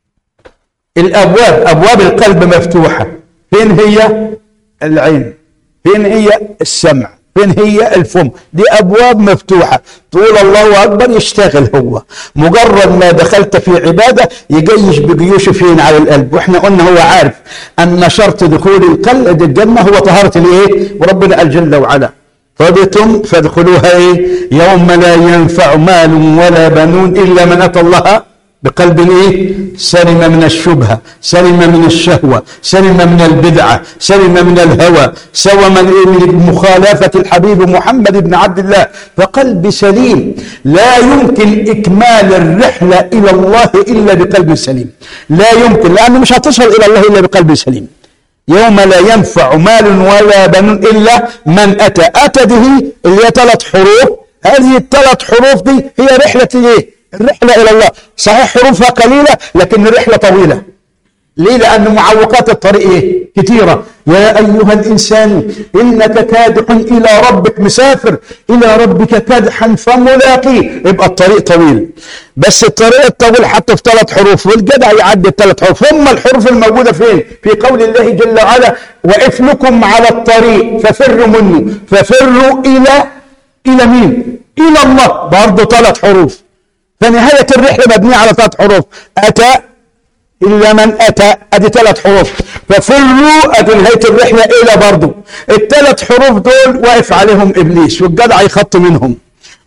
الأبواب، أبواب القلب مفتوحة. فين هي؟ العين، فين هي؟ السمع، فين هي؟ الفم. دي أبواب مفتوحة. تقول الله أكبر يشتغل هو. مجرد ما دخلت في عبادة يجيش بجيوش فين؟ على القلب. وإحنا قلنا هو عارف أن شرط دخول القلب الجنة هو طهارة الإيه؟ وربنا قال جل وعلا: فضتم فادخلوها إيه؟ يوم لا ينفع مال ولا بنون إلا من أتى الله بقلب إيه؟ سلم من الشبهة، سلم من الشهوة، سلم من البدعة، سلم من الهوى، سوى من مخالفة الحبيب محمد بن عبد الله. فقلب سليم لا يمكن إكمال الرحلة إلى الله إلا بقلب سليم، لا يمكن، لأنه مش هتصل إلى الله إلا بقلب سليم. يوم لا ينفع مال ولا بنون إلا من أتى به، اللي هي 3 حروف. هذه ال3 حروف دي هي رحلة إيه؟ الرحلة إلى الله. صحيح حروفها قليلة لكن الرحلة طويلة. ليه؟ لأن معوقات الطريق إيه؟ كثيرة. يا أيها الإنسان إنك كادح إلى ربك، مسافر إلى ربك كادحا فملاقيه. يبقى الطريق طويل، بس الطريق الطويل حتى في 3 حروف، والجدع يعدي ال3 حروف. ثم الحروف الموجودة فين؟ في قول الله جل وعلا: وإثلكم على الطريق ففروا منه. ففروا إلى مين؟ إلى الله. برضه 3 حروف. فنهاية الرحلة مبنية على 3 حروف. أتى إلا من أتى، أدي 3 حروف. ففروا أدي نهاية الرحلة إلى، برضو ال3 حروف دول واقف عليهم إبليس والجدع يخط منهم.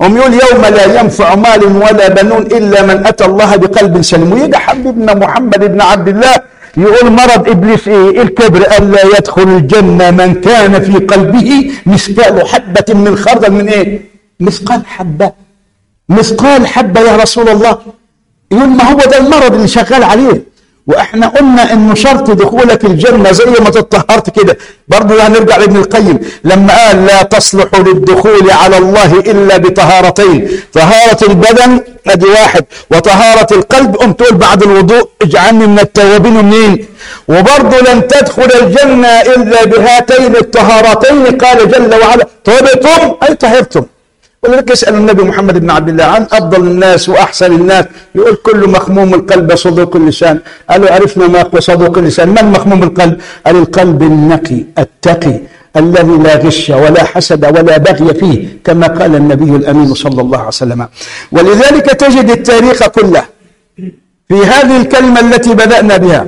يقول يوم لا ينفع مال ولا بنون إلا من أتى الله بقلب سليم. ويجي حبيبنا محمد بن عبد الله يقول مرض إبليس إيه؟ الكبر، ألا يدخل الجنة من كان في قلبه مثقال حبة من خردل من إيه؟ مثقال حبة، مثقال حبة يا رسول الله. يقول ما هو ده المرض اللي شغال عليه. واحنا قلنا انه شرط دخولك الجنه زي ما تطهرت كده. برضه هنرجع لابن القيم لما قال لا تصلح للدخول على الله الا بطهارتين، طهاره البدن ادي واحد، وطهاره القلب. قمت تقول بعد الوضوء اجعلني من التوابين منين. وبرضه لن تدخل الجنه الا بهاتين الطهارتين. قال جل وعلا طهرتم اي طهرتم. ولذلك يسأل النبي محمد بن عبد الله عن أفضل الناس وأحسن الناس، يقول كل مخموم القلب صدوق اللسان. قالوا عرفنا ما هو صدوق اللسان، من مخموم القلب؟ قال القلب النقي التقي الذي لا غش ولا حسد ولا بغي فيه، كما قال النبي الأمين صلى الله عليه وسلم. ولذلك تجد التاريخ كله في هذه الكلمة التي بدأنا بها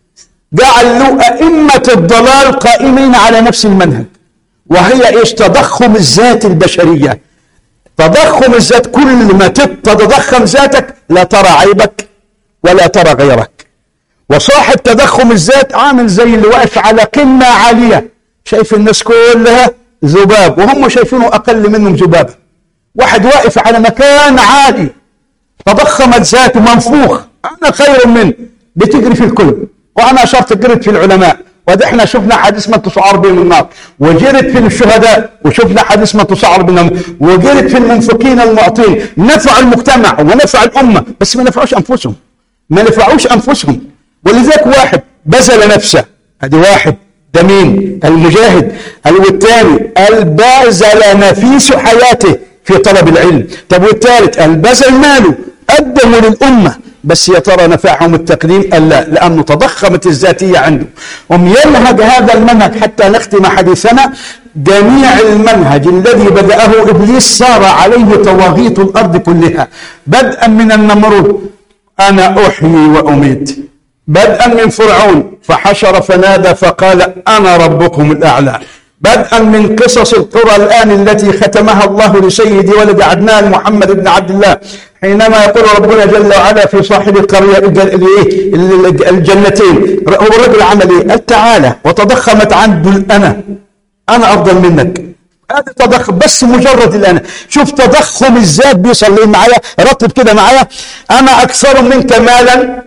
جعلوا أئمة الضلال قائمين على نفس المنهج، وهي إيش؟ تضخم الذات البشرية. تضخم الذات، كل ما تتضخم ذاتك لا ترى عيبك ولا ترى غيرك. وصاحب تضخم الذات عامل زي اللي واقف على قمة عالية، شايف الناس كلها ذباب وهم شايفينه أقل منهم ذبابة. واحد واقف على مكان عالي تضخمت ذاته، منفوخ، أنا خير منه، بتجري في الكل. وأنا أشرت جرت في العلماء، وده احنا شفنا حديث ما تسعر بهم النار، وجرت في الشهداء وشفنا حديث ما تسعر بهم النار، وجرت في المنفقين المعطين، نفع المجتمع ونفع الامه، بس ما نفعوش انفسهم، ما نفعوش انفسهم. ولذلك واحد بذل نفسه، ادي واحد، ده مين؟ المجاهد. والثاني البذل نفيس حياته في طلب العلم. طب والثالث البذل ماله، قدمه للامه، بس يا ترى نفعهم التقديم؟ قال لا، لأنه تضخمت الذاتية عنده. ينهج هذا المنهج حتى نختم حديثنا. جميع المنهج الذي بدأه إبليس صار عليه طواغيت الأرض كلها، بدءا من النمرود أنا أحيي وأميت، بدءا من فرعون فحشر فنادى فقال أنا ربكم الأعلى، بدءا من قصص القرى الآن التي ختمها الله لسيد ولد عدنان محمد بن عبد الله، حينما يقول ربنا جل وعلا في صاحب القرية الجنتين، هو الرجل عمل ايه؟ قال تعالى، وتضخمت عنده أنا أفضل منك. هذا تضخم، بس مجرد الأنا. شوف تضخم الذات بيوصل ليه معايا، رتب كده معايا، أنا أكثر منك مالا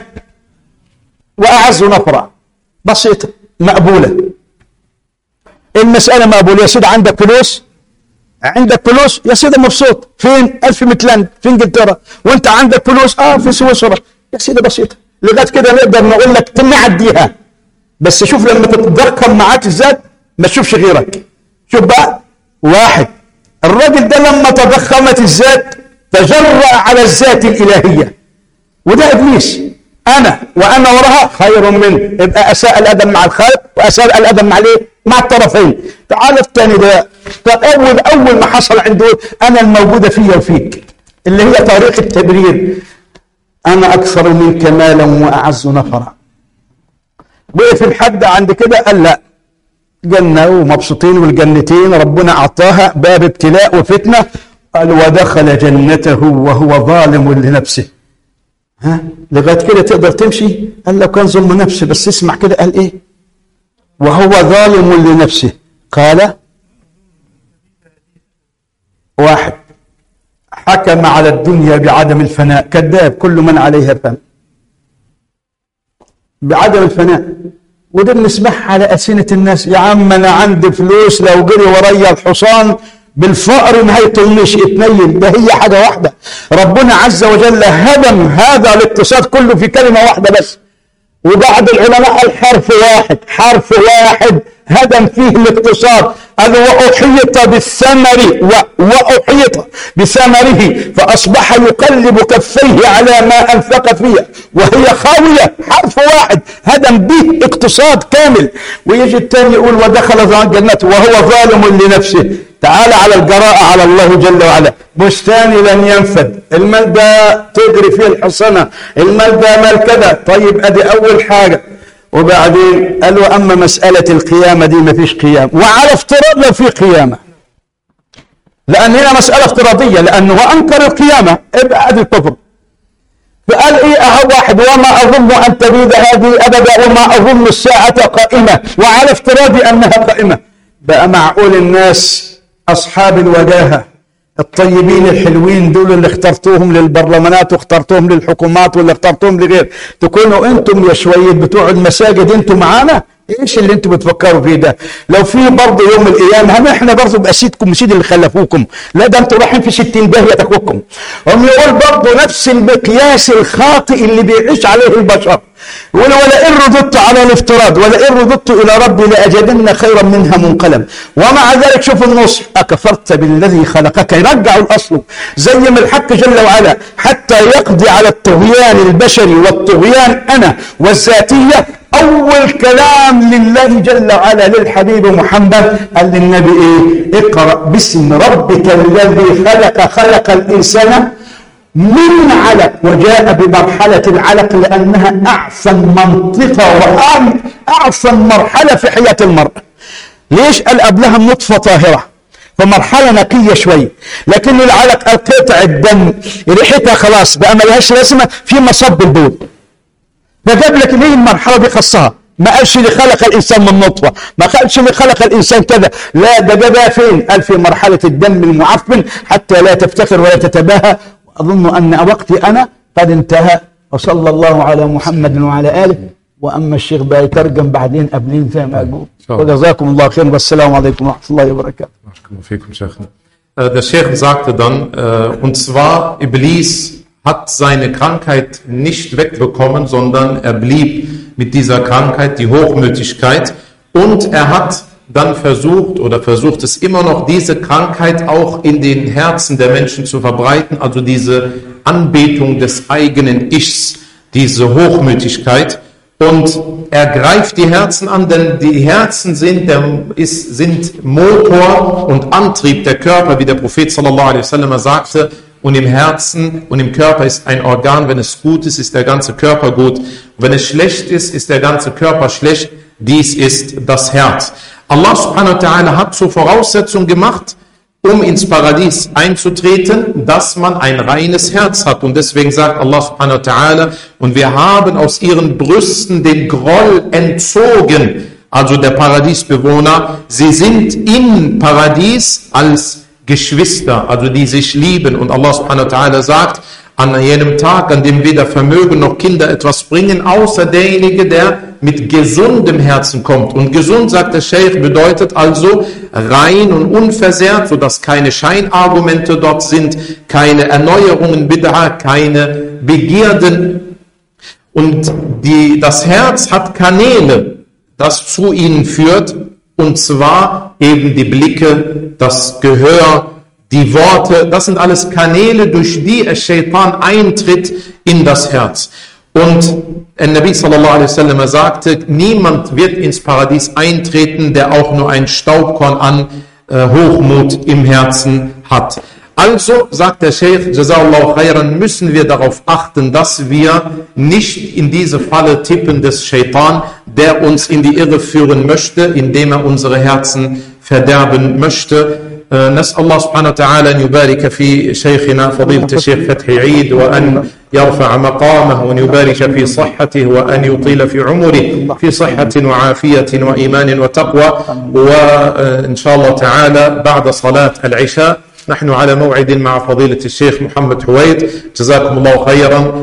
وأعز نفرا، بسيطة مقبولة. المسألة مقبولة. يا سيدي عندك فلوس، عندك فلوس يا سيدي مبسوط، فين؟ في ميتلاند في انجلترا، وانت عندك فلوس في سويسرا، يا سيدي بسيطة. لغاية كده نقدر نقول لك نعديها. بس شوف لما تتضخم معاك الذات ما تشوفش غيرك. شوف بقى، واحد الراجل ده لما تضخمت الذات تجرأ على الذات الإلهية، وده إبليس. أنا وأنا وراها خير منه، يبقى أساء الأدب مع الخالق وأساء الأدب مع الايه؟ مع الطرفين. تعال الثاني ده، أول ما حصل عنده أنا الموجودة فيا وفيك، اللي هي طريقة التبرير، أنا أكثر منك مالا وأعز نفرا. وقف الحد عند كده، قال لا، جنة ومبسوطين، والجنتين ربنا أعطاها باب ابتلاء وفتنة. قال ودخل جنته وهو ظالم لنفسه. لغاية كده تقدر تمشي؟ قال لو كان ظلم نفسه، بس اسمع كده قال ايه؟ وهو ظالم لنفسه. قال واحد حكم على الدنيا بعدم الفناء، كذاب، كل من عليها فان، بعدم الفناء. وده بنسمعها على ألسنة الناس، يا عم أنا عندي فلوس لو جري ورايا الحصان بالفقر ما هيطلنيش اتنين. ده هي حاجة واحدة، ربنا عز وجل هدم هذا الاقتصاد كله في كلمة واحدة بس. وبعد العلماء قال حرف واحد هدم فيه الاقتصاد. قال وأحيط بالثمر وأحيط بثمره فأصبح يقلب كفيه على ما أنفق فيها وهي خاوية. حرف واحد هدم به اقتصاد كامل. ويجي الثاني يقول ودخل جنته وهو ظالم لنفسه. تعال على الجراءة على الله جل وعلا. بستاني لن ينفد، المال ده تجري فيه الحصنة، المال ده مال كذا. طيب ادي اول حاجة. وبعدين قال واما مسألة القيامة دي ما فيش قيامة، وعلى افتراض لو في قيامة لأن هنا مسألة افتراضية، لأنه أنكر القيامة، ابعد الكفر. فقال إيه واحد وما أظن أن تبيد هذه أبدا وما أظن الساعة قائمة، وعلى افتراض أنها قائمة. بقى معقول الناس أصحاب الوجاهة الطيبين الحلوين دول اللي اخترتوهم للبرلمانات واخترتوهم للحكومات واللي اخترتوهم لغير، تكونوا انتم يا شوية بتوع المساجد انتم معانا؟ ايش اللي انتم بتفكروا فيه ده؟ لو في برضه يوم القيامة هم احنا برضه بقى سيدكم سيد اللي خلفوكم، لا ده انتم رايحين في 60 داهية تاخدكم. هم يقول برضه نفس المقياس الخاطئ اللي بيعيش عليه البشر، ولئن رددت على الافتراض ولئن رددت الى ربي لاجدن خيرا منها منقلب. ومع ذلك شوف النص، اكفرت بالذي خلقك، يرجعوا الاصل زي ما الحق جل وعلا حتى يقضي على الطغيان البشري والطغيان انا والذاتيه. اول كلام لله جل وعلا للحبيب محمد قال للنبي ايه؟ اقرأ باسم ربك الذي خلق، خلق الانسان من علق، وجاء بمرحلة العلق لأنها أعفن منطقة وأعفن مرحلة في حياة المرء. ليش؟ قال قبلها النطفة طاهرة، فمرحلة نقية شوي، لكن العلق القطع الدم ريحتها خلاص بقى ما لهاش لازمة في مصب البول، فجاب لك ليه المرحلة دي خصها، ما قالش اللي خلق الإنسان من نطفة، ما قالش اللي خلق الإنسان كذا، لا ده جابها فين؟ قال في مرحلة الدم المعفن حتى لا تفتخر ولا تتباهى. أظن أن وقتي أنا قد انتهى، وصلى الله على محمد وعلى آله. وأما الشيخ بقى يترجم بعدين قبلين زي ما أقول. وجزاكم الله خير، والسلام عليكم ورحمة الله وبركاته. Der Sheikh sagte dann, und zwar Iblis hat seine Krankheit nicht wegbekommen, sondern er blieb mit dieser Krankheit, die Hochmütigkeit, und er hat dann versucht es immer noch, diese Krankheit auch in den Herzen der Menschen zu verbreiten, also diese Anbetung des eigenen Ichs, diese Hochmütigkeit. Und er greift die Herzen an, denn die Herzen sind Motor und Antrieb der Körper, wie der Prophet sallallahu alaihi wasallam sagte. Und im Herzen und im Körper ist ein Organ, wenn es gut ist, ist der ganze Körper gut. Und wenn es schlecht ist, ist der ganze Körper schlecht. Dies ist das Herz. Allah subhanahu wa ta'ala hat zur Voraussetzung gemacht, um ins Paradies einzutreten, dass man ein reines Herz hat. Und deswegen sagt Allah subhanahu wa ta'ala, und wir haben aus ihren Brüsten den Groll entzogen, also der Paradiesbewohner. Sie sind im Paradies als Geschwister, also die sich lieben. Und Allah subhanahu wa ta'ala sagt, an jenem Tag, an dem weder Vermögen noch Kinder etwas bringen, außer derjenige, der mit gesundem Herzen kommt. Und gesund, sagt der Sheikh, bedeutet also rein und unversehrt, sodass keine Scheinargumente dort sind, keine Erneuerungen, Bid'a, keine Begierden. Und das Herz hat Kanäle, das zu ihnen führt, und zwar eben die Blicke, das Gehör, die Worte, das sind alles Kanäle, durch die der Shaitan eintritt in das Herz. Und Nabi sallallahu alaihi wasallam sagte, niemand wird ins Paradies eintreten, der auch nur ein Staubkorn an Hochmut im Herzen hat. Also, sagt der Sheikh, Jazallahu khairan, müssen wir darauf achten, dass wir nicht in diese Falle tippen des Shaitan, der uns in die Irre führen möchte, indem er unsere Herzen verderben möchte. نسأل الله سبحانه وتعالى أن يبارك في شيخنا فضيلة الشيخ فتحي عيد، وأن يرفع مقامه، وأن يبارك في صحته، وأن يطيل في عمره في صحة وعافية وإيمان وتقوى. وإن شاء الله تعالى بعد صلاة العشاء نحن على موعد مع فضيلة الشيخ محمد حويد. جزاكم الله خيرا.